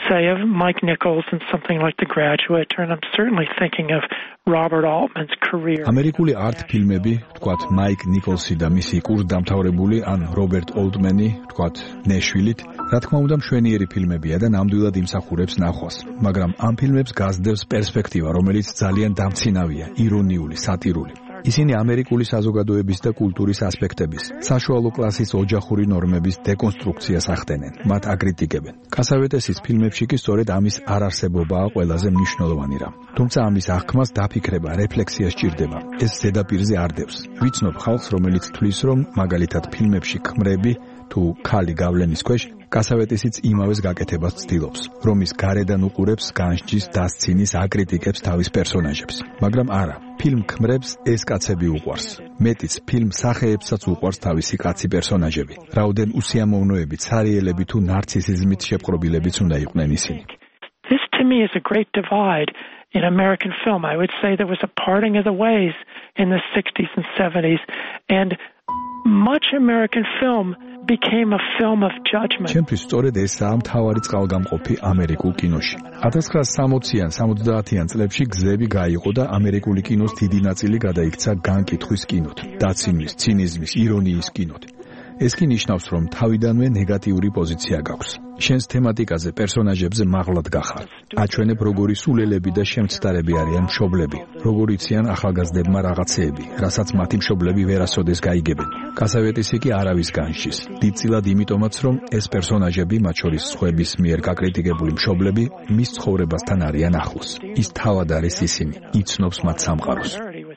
S5: say, of Mike Nichols and something like The Graduate, and I'm certainly thinking of Robert Altman's career.
S6: ამერიკული art ფილმები, თქვათ Mike Nichols-ი და მისი კურსდამთავრებული ან Robert Altman-ი, თქვათ Nashville-ით, რა თქმა უნდა მშვენიერი ფილმებია და ნამდვილად იმსახურებს ნახვას, მაგრამ ამ ფილმებს გასდევს პერსპექტივა, რომელიც ძალიან დამცინავია, ირონიული, სატირული. ისინი ამერიკული საზოგადოების და კულტურის ასპექტების, საშუალო კლასის ოჯახური ნორმების დეკონსტრუქციას ახდენენ, მათ აკრიტიკებენ. კასავეტესის ფილმებში კი სწორედ ამის არარსებობაა ყველაზე მნიშვნელოვანი რამ. თუმცა ამის აღქმას დაფიქრება, რეფლექსია სჭირდება. ეს ზედაპირზე არ დევს. ვიცნობ ხალხს, რომელიც თვლის, რომ მაგალითად ფილმებში ქმრები თუ ქალი გავლენის ქვეშ კასავეტისიც იმავეს გაკეთებას ცდილობს, რომ ის გარედან უყურებს, განსჯის, დასცინის, აკრიტიკებს თავის პერსონაჟებს. მაგრამ არა, ფილმ ქმრებს ეს კაცები უყვარს. მეტიც ფილმ სახეებსაც უყვარს თავისი კაცი პერსონაჟები. რაოდენ უსიამოვნოებით, სარიელები თუ ნარცისიზმით შეპყრობილებიც უნდა იყვნენ ისინი.
S5: This to me is a great divide in American film. I would say there was a parting of the ways in the 60s and 70s, and much American film became a film of judgment.
S6: ჩემთვის სწორედ ესაა მთავარი წყალგამყოფი ამერიკულ კინოში. 1960-იან, 70-იან წლებში გზები გაიყო და ამერიკული კინოს დიდი ნაწილი გადაიქცა განკითხვის კინოთ, დაცინვის, ცინიზმის, ირონიის კინოთ. ეს კი ნიშნავს, რომ თავიდანვე ნეგატიური პოზიცია გაქვს. შენს თემატიკაზე, პერსონაჟებზე მაღლად გახარ. აჩვენებ, როგორი სულელები და შემცდარები არიან მშობლები, როგორ იციან ახალგაზრდებმა რაღაცეები, რასაც მათი მშობლები ვერასოდეს გაიგებენ. კასავეტისი კი არავის განსჯის. დიდწილად იმიტომაც, რომ ეს პერსონაჟები, მათ შორის სხვების მიერ გაკრიტიკებული მშობლები, მის ცხოვრებასთან არიან ახლოს. ის თავად არის ისინი, იცნობს მათ სამყაროს.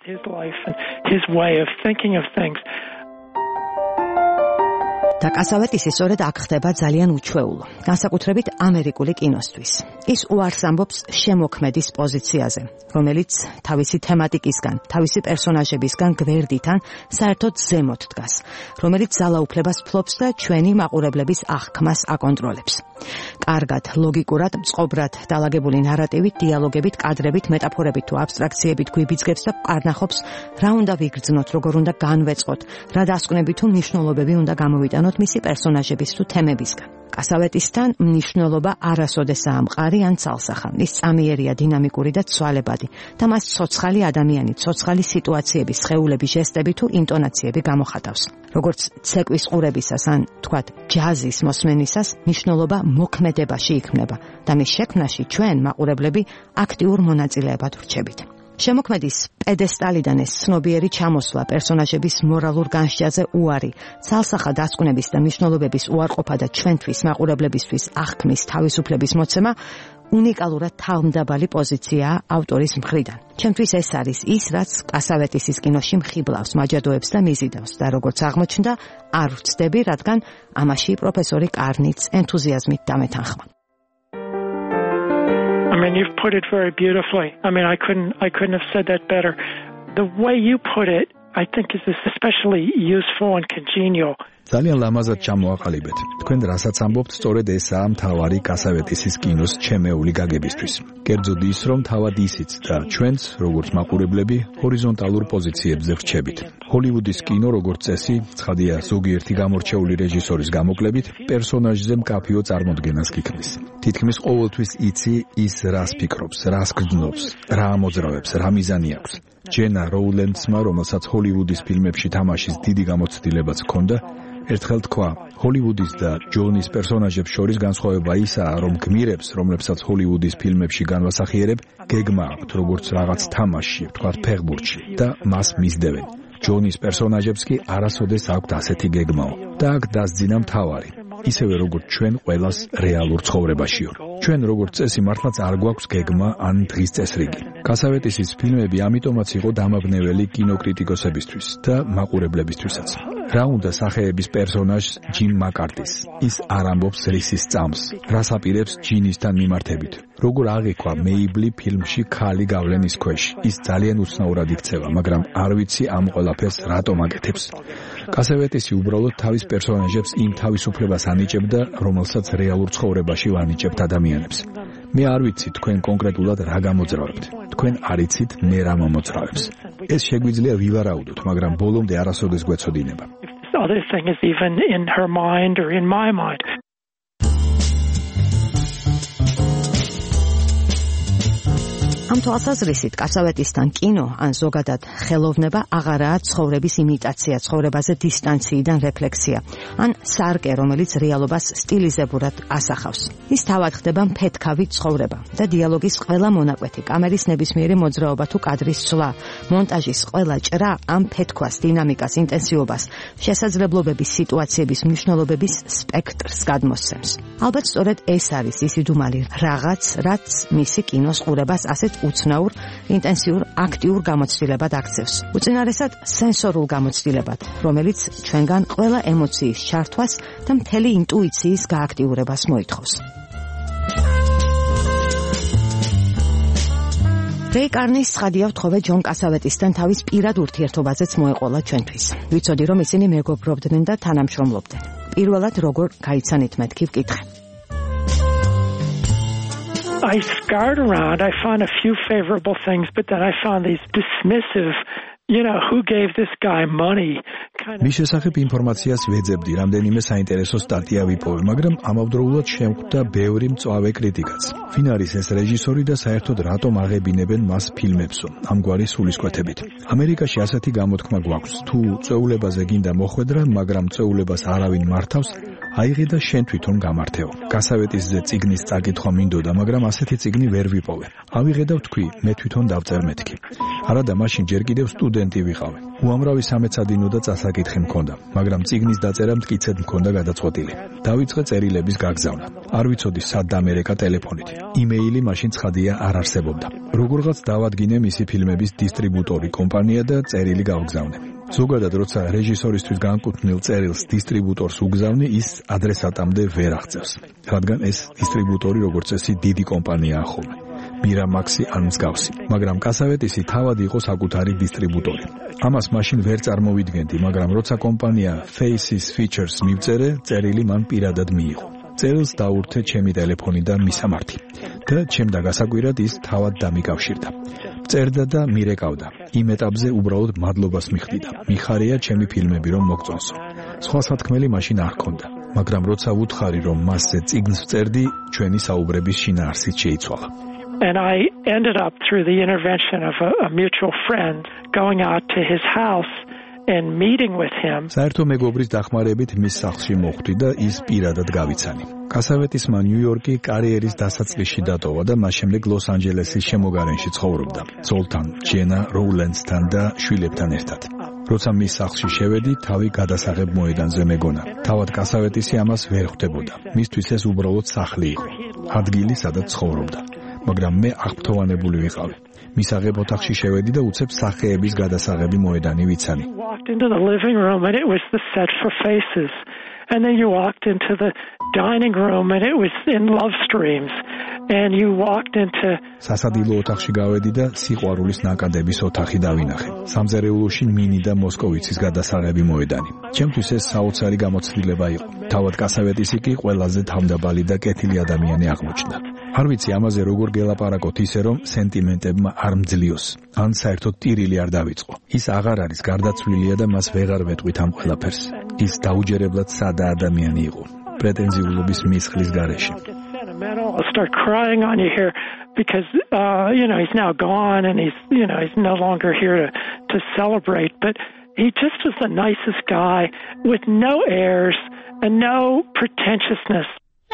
S1: და კასავეტისი სწორედ აქ ხდება ძალიან უჩვეულო, განსაკუთრებით ამერიკული კინოსთვის. ის უარს ამბობს შემოქმედის პოზიციაზე, რომელიც თავისი თემატიკისგან, თავისი პერსონაჟებისგან გვერდით ან საერთოდ ზემოთ დგას, რომელიც ძალაუფლებას ფლობს და ჩვენი მაყურებლების აღქმას აკონტროლებს. კარგად, ლოგიკურად, მწყობრად დალაგებული ნარატივით, დიალოგებით, კადრებით, მეტაფორებით თუ აბსტრაქციებით გვიბიძგებს და ყარნახობს, რა უნდა ვიგრძნოთ, როგორ უნდა განვეწყოთ, რა დასკვნები თუ მნიშვნელობები უნდა გამოვიტანოთ მისი პერსონაჟების თუ თემებისგან. კასავეტისთან მნიშვნელობა არასოდესაა მყარი ან ცალსახა. ის წამიერია, დინამიკური და ცვალებადი და მას ცოცხალი ადამიანი, ცოცხალი სიტუაციების, სხეულების, ჟესტები თუ ინტონაციები გამოხატავს. როგორც ცეკვის ყურებისას ან თქვათ ჯაზის მოსმენისას, მნიშვნელობა მოქმედებაში იქმნება და მის შექმნაში ჩვენ მაყურებლები აქტიურ მონაწილეებად ვრჩებით. შემოქმედის პედესტალიდან ეს ცნობიერი ჩამოსვლა, პერსონაჟების მორალურ განსჯაზე უარი, ცალსახა დასკვნების და მნიშვნელობების უარყოფა და ჩვენთვის მაყურებლებისთვის აღქმის თავისუფლების მოცემა უნიკალურად თავმდაბალი პოზიციაა ავტორის მხრიდან. ჩემთვის ეს არის ის, რაც კასავეტისის კინოში მხიბლავს, მაჯადოებს და მიზიდავს და როგორც აღმოჩნდა, არ ვცდები, რადგან ამაში პროფესორი კარნიც ენთუზიაზმით დამეთანხმა.
S5: I mean, you've put it very beautifully. I mean, I couldn't have said that better. The way you put it, I think, is especially useful and congenial.
S6: ძალიან ლამაზად ჩამოაყალიბეთ. თქვენ რასაც ამბობთ, სწორედ ესაა მთავარი კასავეტისის კინოს ჩემეული გაგებისთვის. კერძოდ ის, რომ თავად ისიც და ჩვენც, როგორც მაყურებლები, ჰორიზონტალურ პოზიციებზე ვრჩებით. ჰოლივუდის კინო, როგორც წესი, ცხადია, ზოგიერთი გამორჩეული რეჟისორის გამოკლებით, პერსონაჟზე მკაფიო წარმოდგენას გიქმნის. თითქმის ყოველთვის იცი ის რას ფიქრობს, რას გრძნობს, რა ამოძრავებს, რა მიზანი აქვს. ჯენა როულენდსმა, რომელსაც ჰოლივუდის ფილმებში თამაშის დიდი გამოცდილებაც ჰქონდა, ერთხელ თქვა, ჰოლივუდის და ჯონის პერსონაჟებს შორის განსხვავება ისაა, რომ გმირებს, რომლებსაც ჰოლივუდის ფილმებში განვასახიერებ, გეგმა აქვთ, როგორც რაღაც თამაშში, თქვათ ფეხბურთში და მას მისდევენ. ჯონის პერსონაჟებს კი არასოდეს აქვთ ასეთი გეგმაო და აქ დასძინა მთავარი. ისევე როგორც ჩვენ ყველას რეალურ ცხოვრებაშიო. ჩვენ როგორც წესი მართლაც არ გვაქვს გეგმა ან დღის წესრიგი. კასავეტისის ფილმები ამიტომაც იყო დამაბნეველი კინოკრიტიკოსებისთვის და მაყურებლებისთვისაც. რა უნდა სახეების პერსონაჟს ჯიმ მაკარტის? ის არ ამბობს რისის წამს, რას აპირებს ჯინისთან მიმართებით. როგორ აღიქვა მეიბლი ფილმში ქალი გავლენის ქვეშ? ის ძალიან უცნაურად იქცევა, მაგრამ არ ვიცი ამ ყველაფერს რატომ აკეთებს. კასავეტისი უბრალოდ თავის პერსონაჟებს იმ თავისუფლებას ანიჭებდა, რომელსაც რეალურ ცხოვრებაში ვანიჭებთ ადამიანებს. მე არ ვიცი თქვენ კონკრეტულად რა გამოძრავებთ. თქვენ არ იცით მე რა მომოძრავებს. ეს შეგვიძლია ვივარაუდოთ, მაგრამ ბოლომდე არასოდეს გვეცოდინება.
S5: The other thing is even in her mind or in my mind.
S1: ამ თვალსაზრისით კასავეტისთან კინო ან ზოგადად ხელოვნება აღარაა ცხოვრების იმიტაცია, ცხოვრებაზე დისტანციიდან რეფლექსია, ან სარკე, რომელიც რეალობას სტილიზებურად ასახავს. ის თავად ხდება მფეთქავი ცხოვრება და დიალოგის ყველა მონაკვეთი, კამერის ნებისმიერი მოძრაობა თუ კადრის ცვლა, მონტაჟის ყველა ჭრა ამ ფეთქვას, დინამიკას, ინტენსივობას, შესაძლებლობების, სიტუაციების, მნიშვნელობების სპექტრს გადმოსცემს. ალბათ სწორედ ეს არის ის იდუმალი რაღაც, რაც მისი კინოს ყურებას ასეთ უცნაურ, ინტენსიურ, აქტიურ გამოცდილებად აქცევს. უწინარესად სენსორულ გამოცდილებად, რომელიც ჩვენგან ყველა ემოციის ჩართვას და მთელი ინტუიციის გააქტიურებას მოითხოვს. რეი კარნის ცხადია ვთხოვე ჯონ კასავეტისთან თავის პირად ურთიერთობაზეც მოეყოლა ჩვენთვის. ვიცოდი, რომ ისინი მეგობრობდნენ და თანამშრომლობდნენ. პირველად როგორ გაიცანით მეთქი ვკითხე.
S5: I scoured around. I found a few favorable things, but then I found these dismissive, who gave this guy money?
S6: მის შესახებ ინფორმაციას ვეძებდი, რამდენიმე საინტერესო სტატია ვიპოვე, მაგრამ ამავდროულად შემხვდა ბევრი მწვავე კრიტიკაც. ვინ არის ეს რეჟისორი და საერთოდ რატომ აღებინებენ მას ფილმებსო, ამგვარი სულისკვეთებით. ამერიკაში ასეთი გამოთქმა გვაქვს, თუ წვეულებაზე გინდა მოხვედრა, მაგრამ წვეულებას არავინ მართავს, აიღე და შენ თვითონ გამართეო. კასავეტისზე წიგნის წაკითხვა მინდოდა, მაგრამ ასეთი წიგნი ვერ ვიპოვე. ავიღე და ვთქვი, მე თვითონ დავწერ მეთქი. არადა, მაშინ ჯერ კიდევ სტუდენტი ვიყავი. უამრავი სამეცადინო და წასაკითხი მქონდა, მაგრამ წიგნის დაწერა მტკიცედ მქონდა გადაწყვეტილი. დავიწყე წერილების გაგზავნა. არ ვიცოდი სად დამერეკა ტელეფონით. იმეილი მაშინ ცხადია არ არსებობდა. როგორღაც დავადგინე მისი ფილმების დისტრიბუტორი კომპანია და წერილი გავგზავნე. ზოგადად, როცა რეჟისორისთვის განკუთვნილ წერილს დისტრიბუტორს უგზავნი, ის ადრესატამდე ვერ აღწევს, რადგან ეს დისტრიბუტორი როგორც წესი დიდი კომპანიაა ხოლმე. მირამაქსი ან მსგავსი, მაგრამ კასავეტისი თავად იყო საკუთარი დისტრიბუტორი. ამას მაშინ ვერ წარმოვიდგენდი, მაგრამ როცა კომპანია Faces Features მივწერე, წერილი მან პირადად მიიღო. წერილს დაურთე ჩემი ტელეფონი და მისამართი და ჩემდა გასაკვირად ის თავად დამიკავშირდა. წერდა და მირეკავდა. იმ ეტაპზე უბრალოდ მადლობას მიხვდიდა. მიხარია ჩემი ფილმები რომ მოგწონსო. სხვა სათქმელი მაშინ არ ჰქონდა, მაგრამ როცა ვუთხარი რომ მასზე წიგნს ვწერდი, ჩვენი საუბრების შინაარსიც შეიცვალა.
S5: And I ended up through the intervention of a mutual friend going out to his house and meeting with him.
S6: საერთო მეგობრის დახმარებით მის სახლში მოხვდი და ის პირადად გავიცანი. კასავეტისმა ნიუ-იორკი კარიერის დასაწყისში დატოვა და მას შემდეგ ლოს-ანჯელესის შემოგარენში ცხოვრობდა. ძოლთან, ჯენა როულენსთან და შვილებთან ერთად. როცა მის სახლში შევედი, თავი გადასაღებ მოედანზე მეგონა. თავად კასავეტისი ამას ვერ ხვდებოდა. მისთვის ეს უბრალოდ სახლი იყო, ადგილი, სადაც ცხოვრობდა. მაგრამ მე აღფრთოვანებული ვიყავი. მისაღებ ოთახში შევედი და უცებ სახეების გადასაღები მოედანი ვიცანი.
S5: Walked into the living room and it was the set for Faces. And then you walked into the dining room and it was in Love Streams. And you walked into
S6: სასადილო ოთახში გავედი და სიყვარულის ნაკადების ოთახი დავინახე. სამზარეულოში მინი და მოსკოვიცის გადასაღები მოედანი. ჩემთვის ეს საოცარი გამოცდილება იყო. თავად კასავეტისი კი ყველაზე თავმდაბალი და კეთილი ადამიანი აღმოჩნდა. არ ვიცი ამაზე როგორ გელაპარაკოთ ისე რომ სენტიმენტებმა არ მძლიოს, ან საერთოდ ტირილი არ დავიწყო. ის აღარ არის გარდაცვლილია და მას ვეღარ ვეტყვით ამ ყველაფერს. ის დაუჯერებლად სადა ადამიანი იყო, პრეტენზიულობის მისხლის გარეშე.
S5: I'll start crying on you here because he's now gone and he's no longer here to celebrate, but he just was the nicest guy with no airs and no pretentiousness.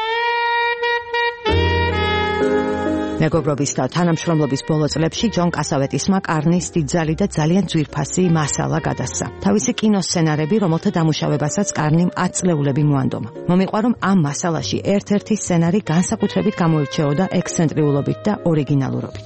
S1: მეგობრობის და თანამშრომლობის ბოლო წლებში ჯონ კასავეტისმა კარნის დიდძალი და ძალიან ძვირფასი მასალა გადასცა. თავისი კინოსცენარები, რომელთა დამუშავებასაც კარნიმ 10 წლეულები მოანდომა. მომიყვა, რომ ამ მასალაში ერთ-ერთი სცენარი განსაკუთრებით გამოირჩეოდა ექსცენტრიულობით და ორიგინალურობით.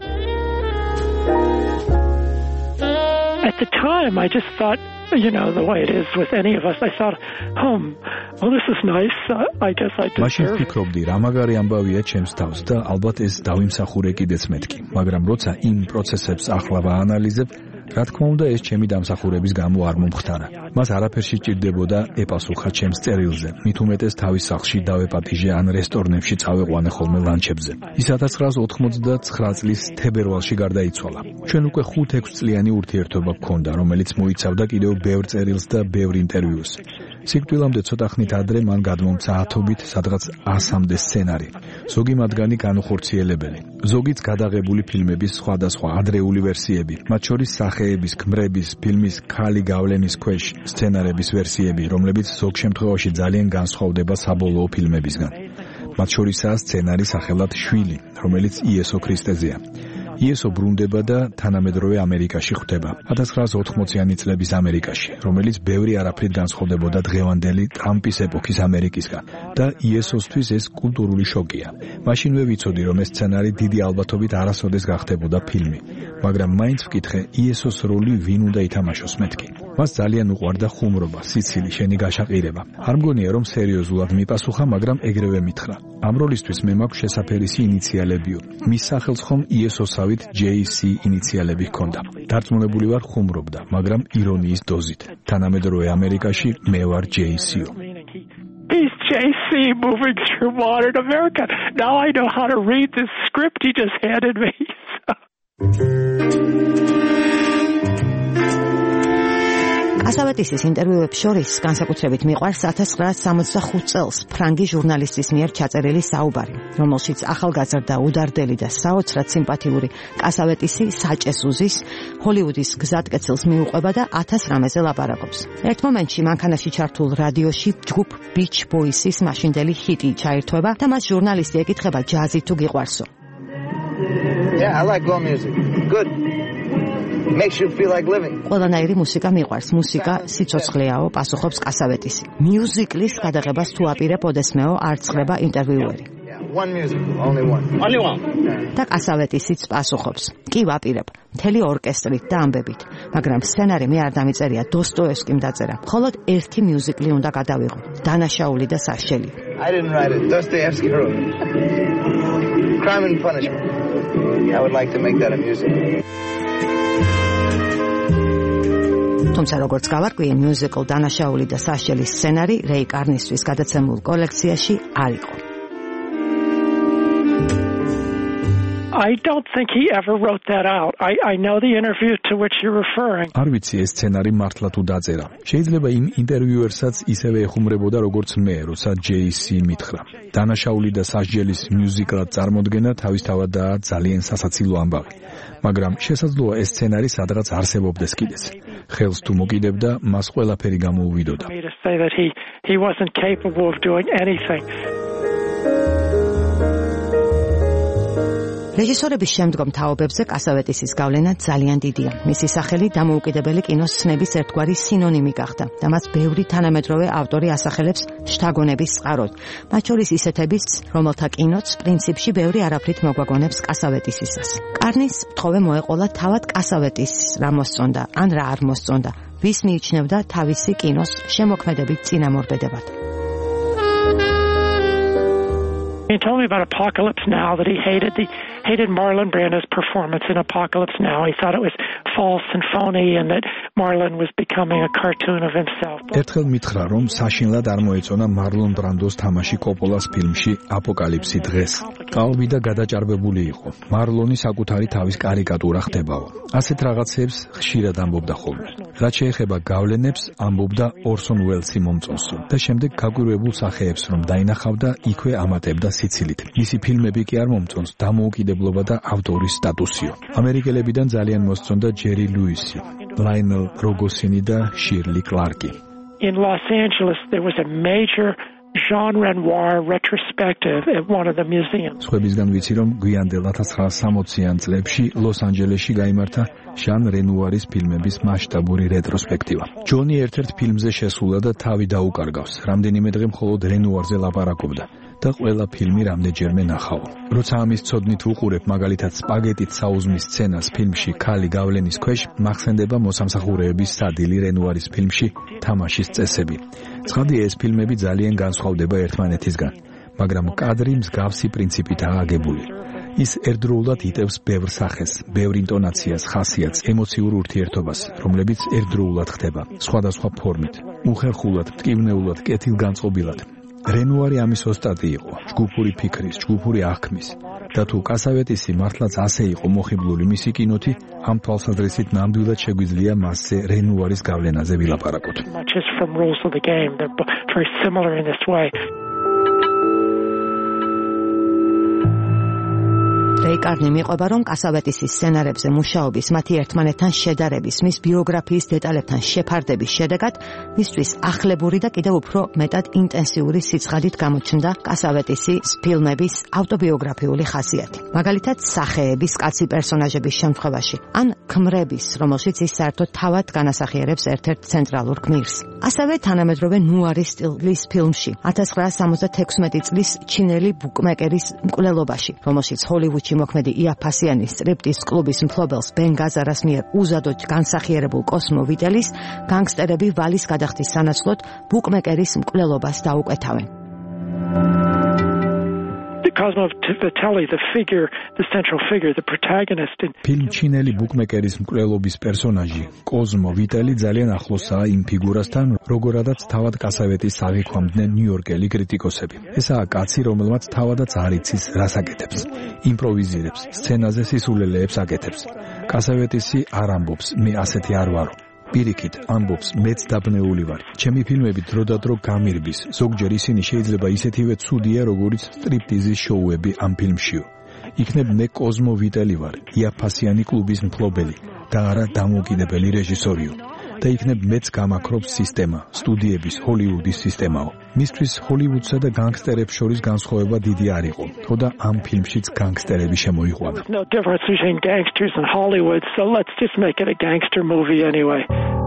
S5: At the time, I just thought, the way it is with any of us, I thought, this is nice. I guess I deserve.
S6: მაშინ ვფიქრობდი, რა მაგარი ამბავია ჩემს თავს და ალბათ ეს დავიმსახურე კიდეც მეთქი. მაგრამ როცა იმ პროცესებს ახლა ვაანალიზებ, რა თქმა უნდა, ეს ჩემი დამსახურების გამო არ მომხდარა. მას არაფერში ჭირდებოდა ეპასუხა ჩემს წერილზე. მით უმეტეს თავის სახლში დავეპატიჟე ან რესტორნებში წავეყვანე ხოლმე ლანჩებზე. ის 1999 წლის თებერვალში გარდაიცვალა. ჩვენ უკვე 5-6 წლიანი ურთიერთობა გქონდა, რომელიც მოიცავდა კიდევ ბევრ წერილს და ბევრ ინტერვიუს. სიკვდილამდე ცოტა ხნით ადრე მან გადმომცა ათობით სადღაც 100-მდე სცენარი. ზოგი მათგანი განუხორციელებელი. ზოგიც გადაღებული ფილმების სხვადასხვა ადრეული ვერსიები, მათ შორის სახეების, ქმრების, ფილმის „ქალი გავლენის ქვეშ“ სცენარების ვერსიები, რომლებიც ზოგ შემთხვევაში ძალიან განსხვავდება საბოლოო ფილმებისგან. მათ შორისაა სცენარი სახელად „შვილი“, რომელიც იესო ქრისტეზეა. იესო ბრუნდება და თანამედროვე ამერიკაში ხვდება. 1980-იანი წლების ამერიკაში, რომელიც ბევრი არაფრით განსხვავდებოდა დღევანდელი ტრამპის ეპოქის ამერიკისგან და იესოსთვის ეს კულტურული შოკია. მაშინვე ვიცოდი, რომ ეს სცენარი დიდი ალბათობით არასოდეს გახდებოდა ფილმი, მაგრამ მაინც ვკითხე, იესოს როლი ვინ უნდა ითამაშოს მეთქი. მას ძალიან უყვარდა ხუმრობა, სიცილი, შენი გაშაყირება. არ მგონია, რომ სერიოზულად მიპასუხა, მაგრამ ეგრევე მითხრა. ამ როლისთვის მე მაქვს შესაფერისი ინიციალებიო. მის სახელს ხომ იესოსავით JC ინიციალები ჰქონდა. დარწმუნებული ვარ ხუმრობდა, მაგრამ ირონიის დოზით. თანამედროვე ამერიკაში მე ვარ JC-ო.
S5: He's JC moving through modern America. Now I know how to read this script he just handed me.
S1: კასავეტისის ინტერვიუებს შორის განსაკუთრებით მიყვარს 1965 წელს ფრანგი ჟურნალისტის მიერ ჩაწერილი საუბარი, რომელშიც ახალგაზრდა, უდარდელი და საოცრად სიმპათიური კასავეტისი საჭესუზის ჰოლივუდის გზატკეცილს მიუყვება და 1000 რამეზე ლაპარაკობს. ერთ მომენტში მანქანაში ჩართულ რადიოში ჯგუფ Beach Boys-ის მაშინდელი ჰიტი ჩაირთვება და მას ჟურნალისტი ეკითხება ჯაზი თუ გიყვარსო.
S2: Yeah, I like all music. Good. Makes you feel like living.
S1: ყველანაირი მუსიკა მიყვარს. მუსიკა სიცოცხლეაო, პასუხობს კასავეტისი. მიუზიკლის გადაღებას თუ აპირებ ოდესმეო არ ცხრება ინტერვიუერი.
S2: One musical, only one.
S4: Only one.
S1: და კასავეტისიც პასუხობს. კი ვაპირებ, მთელი ორკესტრით და ამბებით, მაგრამ სცენარი მე არ დამიწერია, დოსტოევსკიმ დაწერა. მხოლოდ ერთი მიუზიკლი უნდა გადავიღო. დანაშაული და სასჯელი.
S2: I didn't write it. Dostoevsky wrote it. Crime and Punishment. I would like to make that a musical.
S1: თუმცა როგორც გავარკვიე, მიუზიკლ დანაშაული და სასჯელის სცენარი რეი კარნისთვის გადაცემულ კოლექციაში არ იყო.
S5: I don't think he ever wrote that out. I know the interview to which you're referring.
S6: არ ვიცი ეს სცენარი მართლა თუ დაწერა. შეიძლება იმ ინტერვიუერსაც ისევე ეხუმრებოდა როგორც მე, როცა JC მითხრა. დანაშაული და სასჯელის მიუზიკლად წარმოდგენა თავისთავადაა ძალიან სასაცილო ამბავი. მაგრამ შესაძლოა ეს სცენარი სადღაც არსებობდეს კიდეც. ხელს თუ მოკიდებდა, მას ყველაფერი გამოუვიდოდა.
S5: He wasn't capable of doing anything.
S1: რეჟისორების შემდგომ თაობებზე კასავეტისის გავლენა ძალიან დიდია. მისი სახელი დამოუკიდებელი კინოს ცნების ერთგვარი სინონიმი გახდა და მას ბევრი თანამედროვე ავტორი ასახელებს შთაგონების წყაროდ. მათ შორის ისეთებიც, რომელთა კინოც პრინციპში ბევრი არაფრით მოგვაგონებს კასავეტისისას. კარნის თხოვე მოეყოლა თავად კასავეტის რა მოსწონდა, ან რა არ მოსწონდა, ვის მიიჩნევდა თავისი კინოს შემოქმედებით წინამორბედებად.
S5: He told me about Apocalypse Now, that he hated Marlon Brando's performance in Apocalypse Now. He thought it was false and phony and that Marlon was becoming a cartoon of himself.
S6: ერთხელ მითხრა, რომ საშინლად არ მოეწონა მარლონ ბრანდოს თამაში კოპოლას ფილმში აპოკალიფსი დღეს. ყალბი და გადაჭარბებული იყო. მარლონი საკუთარი თავის კარიკატურა ხდებაო. ასეთ რაღაცებს ხშირად ამბობდა ხოლმე. რაც შეეხება გავლენებს, ამბობდა ორსონ უელსი მომწონსო და შემდეგ გაგვირვებულ სახეებს რომ დაინახავდა, იქვე ამატებდა სიცილით. მისი ფილმები კი არ მომწონს, დამოუკიდებლობა და ავტორის სტატუსიო. ამერიკელებიდან ძალიან მოსწონდა ჯერი ლუისი, ლაინელ როგოსინი და შირლი კლარკი.
S5: In Los Angeles there was a major Jean Renoir retrospective at one of the museums.
S6: სხვებისგან ვიცი, რომ გვიანდელ 1960-იან წლებში ლოს-ანჯელესში გაიმართა ჟან რენუარის ფილმების მასშტაბური რეტროსპექტივა. ჯონი ერთ-ერთ ფილმზე შესულა და თავი დაუკარგავს. რამდენიმე დღე მხოლოდ რენუარზე ლაპარაკობდა და ყველა ფილმი რამდენჯერმე ნახაო. როცა ამის ცოდნით უყურებ მაგალითად სპაგეტით საუზმის სცენას ფილმში „ქალი გავლენის ქვეშ“, მახსენდება მოსამსახურეების სადილი რენუარის ფილმში „თამაშის წესები“. ცხადია, ეს ფილმები ძალიან განსხვავდება ერთმანეთისგან, მაგრამ კადრი მსგავსი პრინციპითაა აგებული. ის ერთდროულად იტევს ბევრ სახეს, ბევრ ინტონაციას, ხასიათს, ემოციურ ურთიერთობას, რომლებიც ერთდროულად ხდება, სხვადასხვა ფორმით, უხერხულად, მტკივნეულად, კეთილგანწყობილად. რენუარი ამის ოსტატი იყო, ჯგუფური ფიქრის, ჯგუფური აღქმის. და თუ კასავეტისი მართლაც ასე იყო მოხიბლული მისი კინოთი, ამ თვალსაზრისით ნამდვილად შეგვიძლია მასზე რენუარის გავლენაზე ვილაპარაკოთ.
S1: რეი კარნი მიყვება, რომ კასავეტისის სცენარებზე მუშაობის, მათი ერთმანეთთან შედარების, მის ბიოგრაფიის დეტალებთან შეფარდების შედეგად მისთვის ახლებური და კიდევ უფრო მეტად ინტენსიური სიცხადით გამოჩნდა კასავეტისის ფილმების ავტობიოგრაფიული ხასიათი. მაგალითად, სახეების, კაცი პერსონაჟების შემთხვევაში, ან ქმრების, რომელშიც ის საერთოდ თავად განასახიერებს ერთ-ერთ ცენტრალურ გმირს. ასევე თანამედროვე ნუარის სტილის ფილმში 1976 წლის ჩინელი ბუკმეკერის მკვლელობაში, რომელშიც ჰოლივუდში მოქმედი იაფასიანის სტრიპტის კლუბის მფლობელს ბენ გაზარას მიერ უზადოდ განსახიერებულ კოსმო ვიტელის განგსტერები ვალის გადახდის სანაცვლოდ ბუკმეკერის მკვლელობას დაუკვეთავენ.
S5: Cosmo Vitelli, the figure, the central figure, the protagonist.
S6: ფილმ ჩინელი ბუკმეკერის მკვლელობის პერსონაჟი კოზმო ვიტელი ძალიან ახლოსაა იმ ფიგურასთან, როგორადაც თავად კასავეტის აღიქვამდნენ ნიუ-იორკელი კრიტიკოსები. ესაა კაცი, რომელმაც თავადაც არ იცის, რას აკეთებს. იმპროვიზირებს, სცენაზე სისულელეებს აკეთებს. კასავეტისი არ ამბობს, მე ასეთი არ ვარო. პირიქით, ამბობს, მეც დაბნეული ვარ. ჩემი ფილმები დროდადრო გამირბის. ზოგჯერ ისინი შეიძლება ისეთივე ცუდია, როგორიც სტრიპტიზის შოუები ამ ფილმშიო. იქნებ მე კოზმო ვიტელი ვარ, იაფასიანი კლუბის მფლობელი და არა დამოუკიდებელი რეჟისორიო. და იქნებ მეც გამაქრობს სისტემა, სტუდიების, ჰოლივუდის სისტემაო. მისთვის ჰოლივუდსა და განგსტერებს შორის განსხვავება დიდი არ იყო. თორდა ამ ფილმშიც განგსტერები შემოიყვანა.
S5: No difference between gangsters and Hollywood, so let's just make it a gangster movie anyway.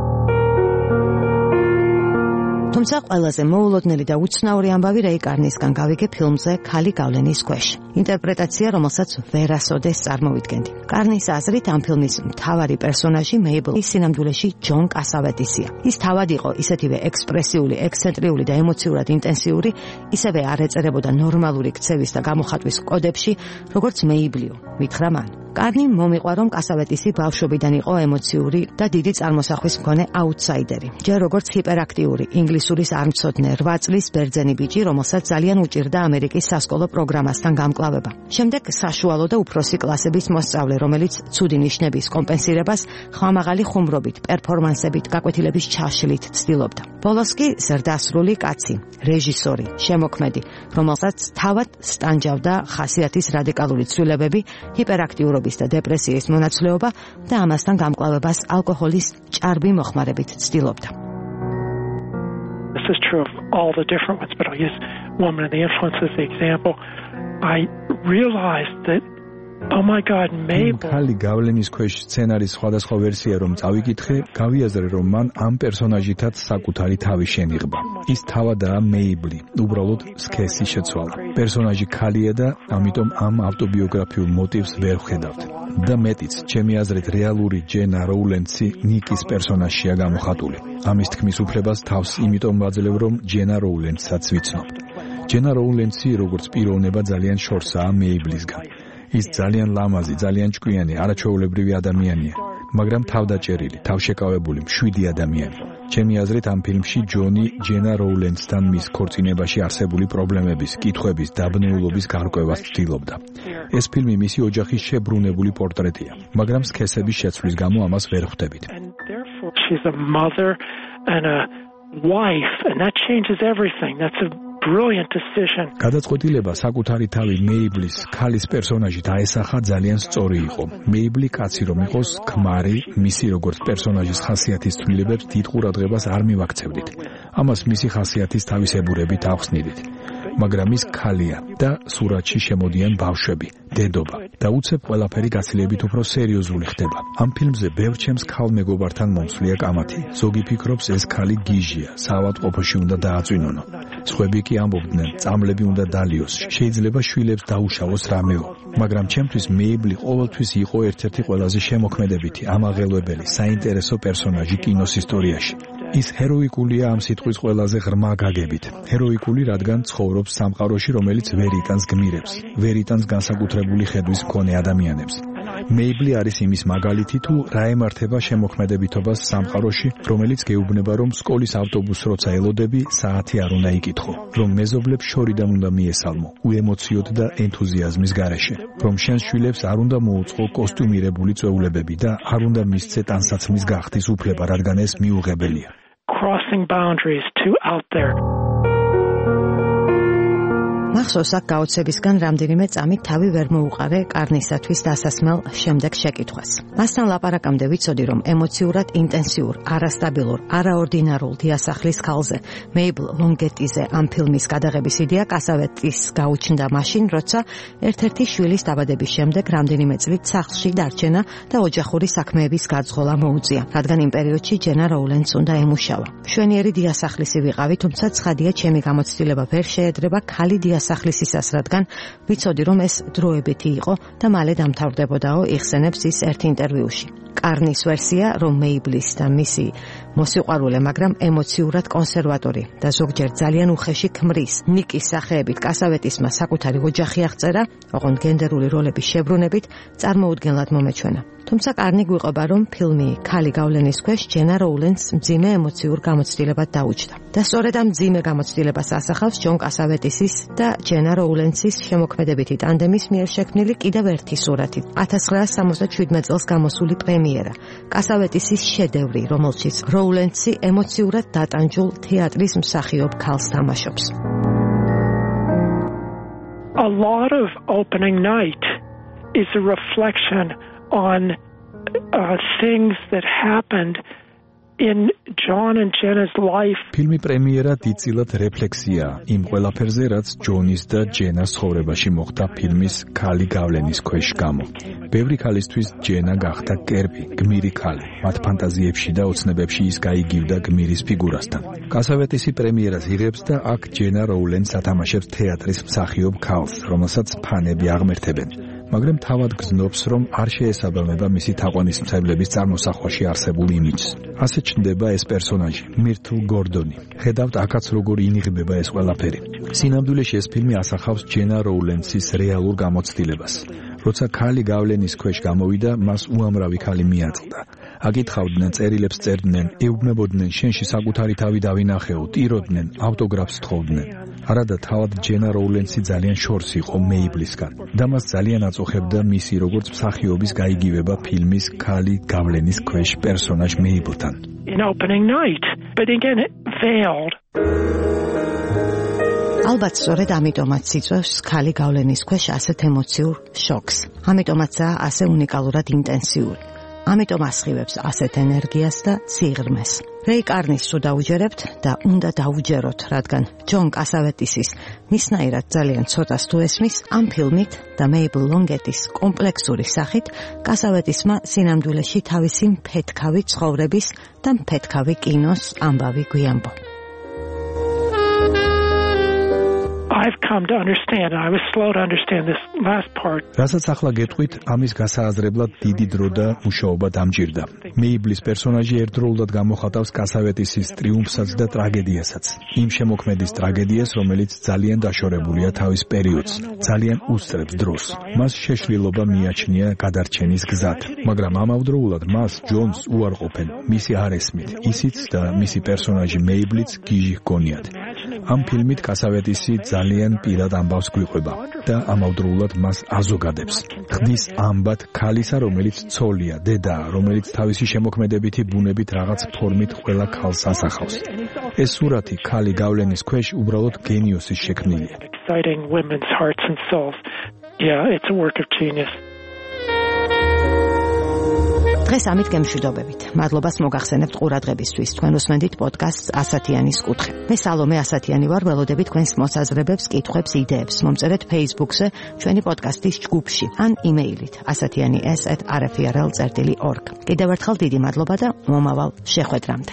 S1: თუმცა ყველაზე მოულოდნელი და უცნაური ამბავი რეი კარნისგან გავიგე ფილმზე ქალი გავლენის ქვეშ. ინტერპრეტაცია, რომელსაც ვერასოდეს წარმოვიდგენდი. კარნის აზრით ამ ფილმის მთავარი პერსონაჟი მეიბლი სინამდვილეში ჯონ კასავეტისია. ის თავად იყო ისეთივე ექსპრესიული, ექსცენტრიული და ემოციურად ინტენსიური, ისევე არ ეწერებოდა ნორმალური ქცევის და გამოხატვის კოდებში, როგორც მეიბლიო, მითხრა მან. კარნი მომიყვა, რომ კასავეტისი ბავშვობიდან იყო ემოციური და დიდი წარმოსახვის მქონე აუტსაიდერი. ჯერ როგორც ჰიპერაქტიური, ინგლისურის არ მცოდნე 8 წლის ბერძენი ბიჭი, რომელსაც ძალიან უჭირდა ამერიკის სასკოლო პროგრამასთან გამკლავება. შემდეგ საშუალო და უფროსი კლასების მოსწავლე, რომელიც ცუდი ნიშნების კომპენსირებას ხმამაღალი ხუმრობით, პერფორმანსებით, გაკვეთილების ჩაშლით ცდილობდა. ბოლოს კი ზრდასრული კაცი, რეჟისორი, შემოქმედი, რომელსაც თავად სტანჯავდა ხასიათის რადიკალური ცვლილებები, ჰიპერაქტიურობა და დეპრესიის მონაცვლეობა და ამასთან გამკლავებას ალკოჰოლის ჭარბი მოხმარებით ცდილობდა.
S5: This is true of all the different ones, but I'll use Woman and the Influence as the example. I realized that, oh my God, Mabel.
S6: ხალი გავლენის ქვეშ სცენარის სხვადასხვა ვერსია რომ წავიკითხე, გავიაზრე რომ მან ამ პერსონაჟითაც საკუთარი თავი შენიღბა. ის თავადაა მეიბლი, უბრალოდ სქესი შეცვალა. პერსონაჟი ქალია და ამიტომ ამ ავტობიოგრაფიულ მოტივს ვერ ვხედავთ. და მეტიც, ჩემი აზრით რეალური ჯენა როულენცი ნიკის პერსონაჟია გამოხატული. ამის თქმის უფლებას თავს იმიტომ ვაძლევ, რომ ჯენა როულენცსაც ვიცნობ. ჯენა როულენცი როგორც პიროვნება ძალიან შორსაა მეიბლისგან. ის ძალიან ლამაზი, ძალიან ჭკვიანი, არაჩვეულებრივი ადამიანია, მაგრამ თავდაჭერილი, თავშეკავებული, მშვიდი ადამიანი. ჩემი აზრით ამ ფილმში ჯონი ჯენა როულენცთან მის ქორწინებაში არსებული პრობლემების, კითხვების, დაბნეულობის გარკვევას ცდილობდა. ეს ფილმი მისი ოჯახის შებრუნებული პორტრეტია, მაგრამ სქესების შეცვლის გამო ამას ვერ ხვდებით.
S5: She's a mother and a wife, and that changes everything. That's a brilliant decision.
S6: გადაწყვეტილება საკუთარი თავი მეიბლის ქალის პერსონაჟით აესახა ძალიან სწორი იყო. მეიბლი კაცი რომ იყოს ქმარი, მისი როგორც პერსონაჟის ხასიათის ცვლილებებს დიდ ყურადღებას არ მივაქცევდით. ამას მისი ხასიათის თავისებურებით ავხსნიდით. მაგრამ ის ქალია და სურათში შემოდიან ბავშვები, დედობა და უცებ ყველაფერი გაცილებით უფრო სერიოზული ხდება. ამ ფილმზე ბევრ ჩემს ქალ მეგობართან მომსვლია კამათი. ზოგი ფიქრობს ეს ქალი გიჟია, საავადმყოფოში უნდა დააწვინონო. სხვები კი ამბობდნენ, წამლები უნდა დალიოს, შეიძლება შვილებს დაუშავოს რამეო. მაგრამ ჩემთვის მეიბლი ყოველთვის იყო ერთ-ერთი ყველაზე შემოქმედებითი, ამაღელვებელი, საინტერესო პერსონაჟი კინოს ისტორიაში. ის ჰეროიკულია ამ სიტყვის ყველაზე ღრმა გაგებით. ჰეროიკული, რადგან ცხოვრობს სამყაროში, რომელიც ვერ იტანს გმირებს, ვერ იტანს განსაკუთრებული ხედვის მქონე ადამიანებს. მეიბლი არის იმის მაგალითი, თუ რა ემართება შემოქმედებითობას სამყაროში, რომელიც გეუბნება, რომ სკოლის ავტობუსს როცა ელოდები, საათი არ უნდა იკითხო, რომ მეზობლებს შორიდან უნდა მიესალმო, უემოციოდ და ენთუზიაზმის გარეშე, რომ შენს შვილებს არ უნდა მოუწყო კოსტიუმირებული წვეულებები და არ უნდა მისცე ტანსაცმლის გახდის უფლება, რადგან ეს მიუღებელია.
S5: Crossing boundaries too out there.
S1: მახსოვს აქ გაოცებისგან რამდენიმე წამით თავი ვერ მოუყარე კარნისათვის დასასმელ შემდეგ შეკითხვას. მასთან ლაპარაკამდე ვიცოდი, რომ ემოციურად ინტენსიურ, არასტაბილურ, არაორდინარულ დიასახლის ქალზე, მეიბლ ლონგეტიზე ამ ფილმის გადაღების იდეა კასავეტის გაუჩნდა მაშინ, როცა ერთ-ერთი შვილის დაბადების შემდეგ რამდენიმე წლით სახლში დარჩენა და ოჯახური საქმეების გაძღოლა მოუწია, რადგან იმ პერიოდში ჯენა როულენდს უნდა ემუშავა. მშვენიერი დიასახლისი ვიყავი, თუმცა ცხადია ჩემი გამოცდილება ვერ შეედრება ქალი სახლისისას, რადგან ვიცოდი, რომ ეს დროებითი იყო და მალე დამთავრდებოდაო, იხსენებს ის ერთ ინტერვიუში. კარნის ვერსია, რომ მეიბლის და მისი მოსიყვარულე, მაგრამ ემოციურად კონსერვატორი და ზოგჯერ ძალიან უხეში ქმრის ნიკის სახეებით კასავეტისმა საკუთარი ოჯახი აღწერა, ოღონდ გენდერული როლების შებრუნებით წარმოუდგენლად მომეჩვენა. თუმცა კარნი გვიყვება, რომ ფილმი ქალი გავლენის ქვეშ ჯენა როულენდს მძიმე ემოციურ გამოცდილებად დაუჯდა. და სწორედ ამ მძიმე გამოცდილებას ასახავს ჯონ კასავეტისის და ჯენა როულენდსის შემოქმედებითი ტანდემის მიერ შექმნილი კიდევ ერთი სურათი. 1967 წელს გამოსული პრემიერა. კასავეტისის შედევრი, რომელშიც როულენდსი ემოციურად დატანჯულ თეატრის მსახიობ ქალს თამაშობს.
S5: A lot of opening night is a reflection on things that happened in John and Jenna's life.
S6: ფილმი პრემიერა დიდწილად რეფლექსია იმ ყველაფერზე, რაც ჯონის და ჯენას ცხოვრებაში მოხდა ფილმის ქალი გავლენის ქვეშ გამო. ბევრი ქალისთვის ჯენა გახდა კერპი, გმირი ქალი. მათ ფანტაზიებში და ოცნებებში ის გაიგივდა გმირის ფიგურასთან. კასავეტისი პრემიერას იღებს და აქ ჯენა როულენდს ათამაშებს თეატრის მსახიობ ქალს, რომელსაც ფანები აღმერთებენ. მაგრამ თავად გზნობს, რომ არ შეესაბამება მისი თაყვანისმცემლების წარმოსახვაში არსებულ იმიჯს. ასე ჩნდება ეს პერსონაჟი, მირთლ გორდონი. ხედავთ აქაც როგორ ინიღბება ეს ყველაფერი. სინამდვილეში ეს ფილმი ასახავს ჯენა როულენდსის რეალურ გამოცდილებას. როცა ქალი გავლენის ქვეშ გამოვიდა, მას უამრავი ქალი მიაწყდა. აკითხავდნენ, წერილებს წერდნენ, ეუბნებოდნენ, შენში საკუთარი თავი დავინახეო, ტიროდნენ, ავტოგრაფს თხოვდნენ. არადა თავად ჯენა როულენდსი ძალიან შორს იყო მეიბლისგან და მას ძალიან აწუხებდა მისი როგორც მსახიობის გაიგივება ფილმის ქალი გავლენის ქვეშ პერსონაჟ მეიბლთან.
S5: In opening night, but again it failed.
S1: ალბათ სწორედ ამიტომაც იწვევს ქალი გავლენის ქვეშ ასეთ ემოციურ შოკს. ამიტომაცაა ასე უნიკალურად ინტენსიური. ამიტომ ასხივებს ასეთ ენერგიას და სიღრმეს. რეი კარნის სულ დაუჯერებთ და უნდა დაუჯეროთ, რადგან ჯონ კასავეტისის მისნაირად ძალიან ცოტას თუ ესმის ამ ფილმით და მეიბლ ლონგეტის კომპლექსური სახით კასავეტისმა სინამდვილეში თავისი მფეთქავი ცხოვრების და მფეთქავი კინოს ამბავი გვიამბო.
S5: I've come to understand, and I was slow to understand this last part.
S6: რასაც ახლა გეტყვით, ამის გასააზრებლად დიდი დრო და მუშაობა დამჭირდა. მეიბლის პერსონაჟი ერთდროულად გამოხატავს კასავეტისის ტრიუმფსაც და ტრაგედიასაც. იმ შემოქმედის ტრაგედიას, რომელიც ძალიან დაშორებულია თავის პერიოდს, ძალიან უსწრებს დროს. მას შეშლილობა მიაჩნია გადარჩენის გზად, მაგრამ ამავდროულად მას ჯონს უარყოფენ, მისი არ ესმით, ისიც და მისი პერსონაჟი მეიბლიც გიჟი ჰგონიათ. ამ ფილმით კასავეტისი ძალიან პირად ამბავს გვიყვება და ამავდროულად მას აზოგადებს. ხდის ამბად ქალისა, რომელიც ცოლია, დედაა, რომელიც თავისი შემოქმედებითი ბუნებით რაღაც ფორმით ყველა ქალს ასახავს. ეს სურათი ქალი გავლენის ქვეშ უბრალოდ გენიოსის შექმნილია.
S5: Exciting women's hearts and souls. Yeah, it's a work of genius.
S1: დღეს ამით გემშვიდობებით. მადლობას მოგახსენებთ ყურადღებისთვის. თქვენ უსმენთ პოდკასტს ასათიანის კუთხე. მე სალომე ასათიანი ვარ, ველოდებით თქვენს მოსაზრებებს, კითხვებს, იდეებს. მომწერეთ Facebook-ზე, ჩვენი პოდკასტის ჯგუფში, ან იმეილით asatiani@rfrl.org. კიდევ ერთხელ დიდი მადლობა და მომავალ შეხვედრამდე.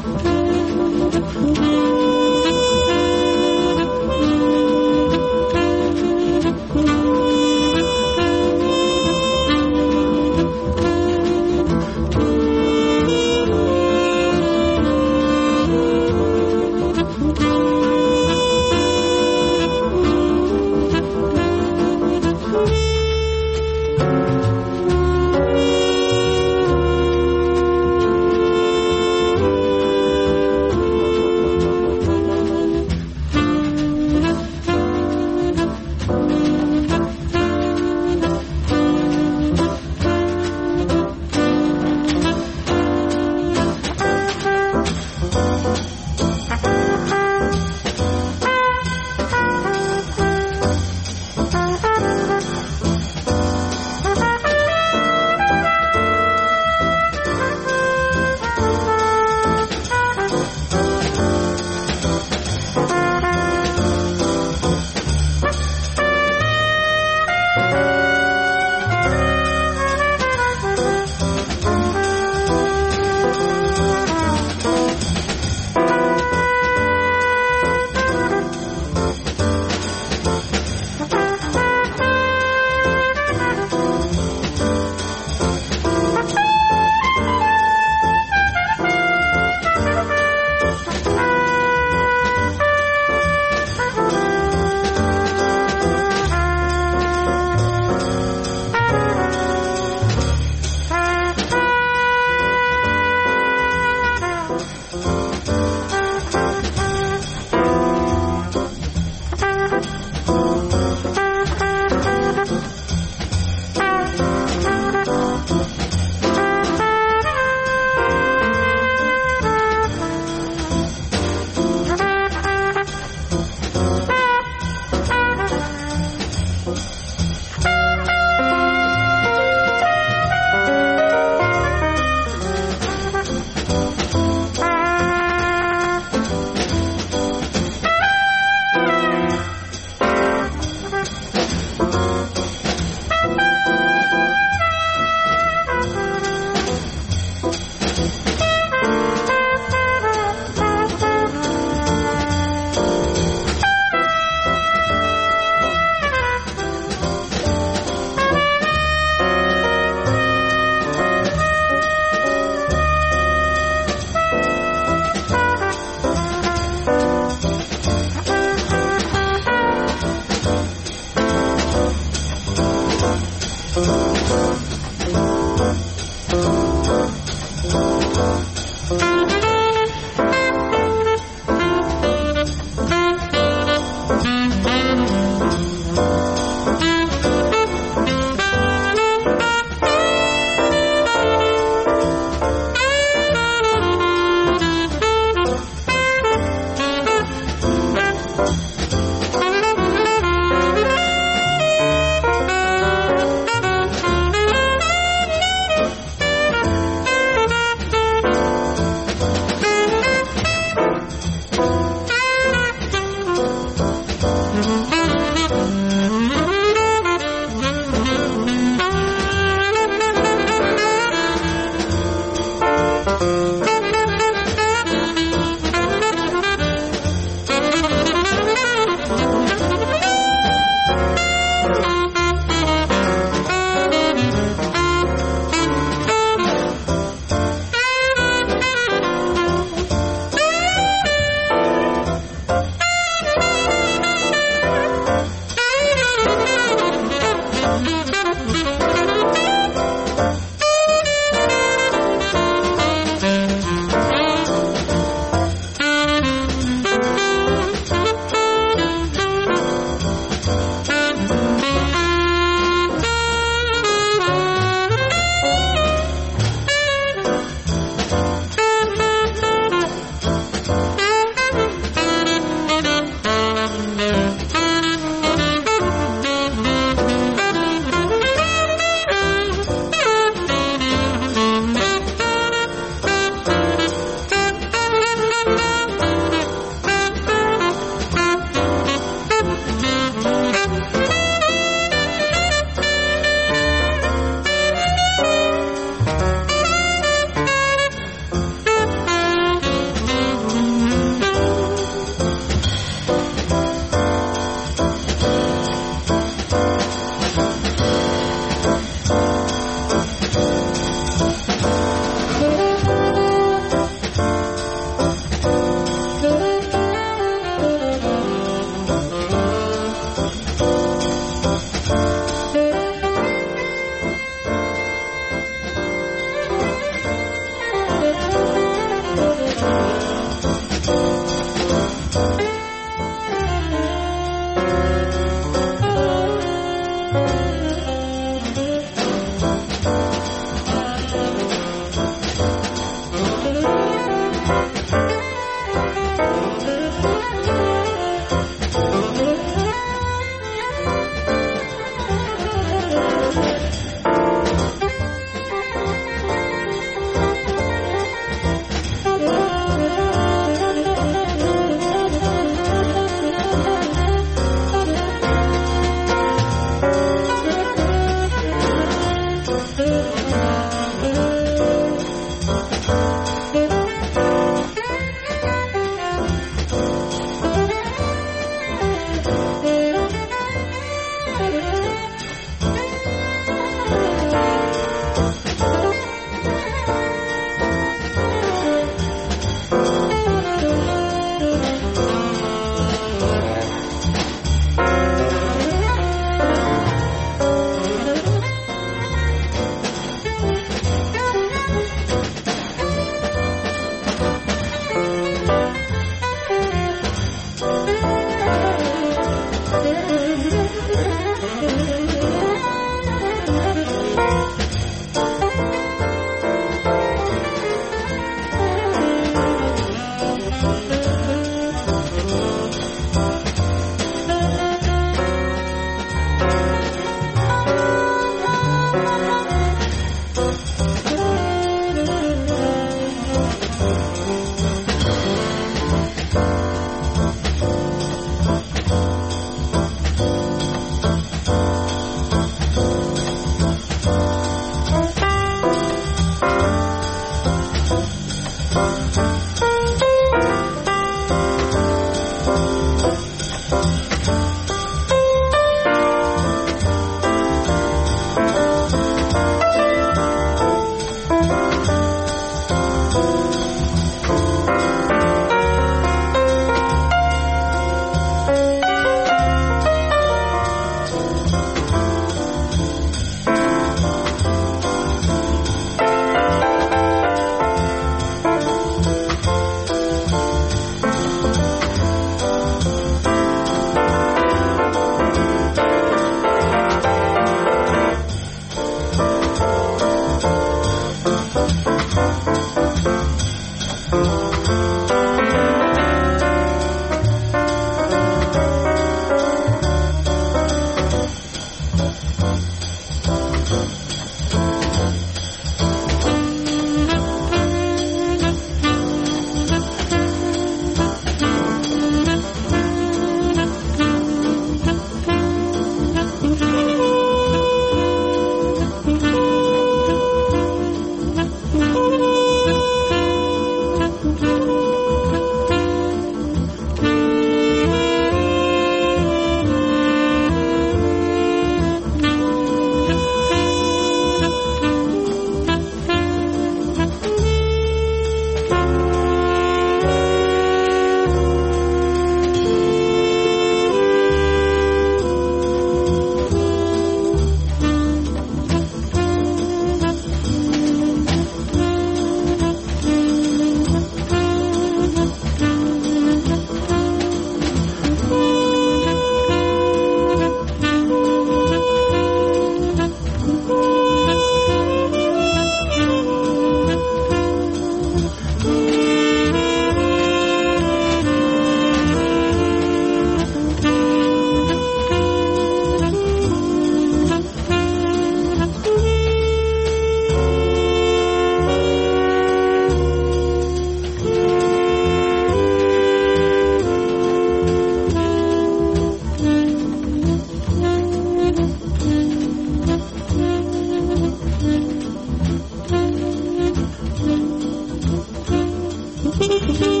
S8: Thank you.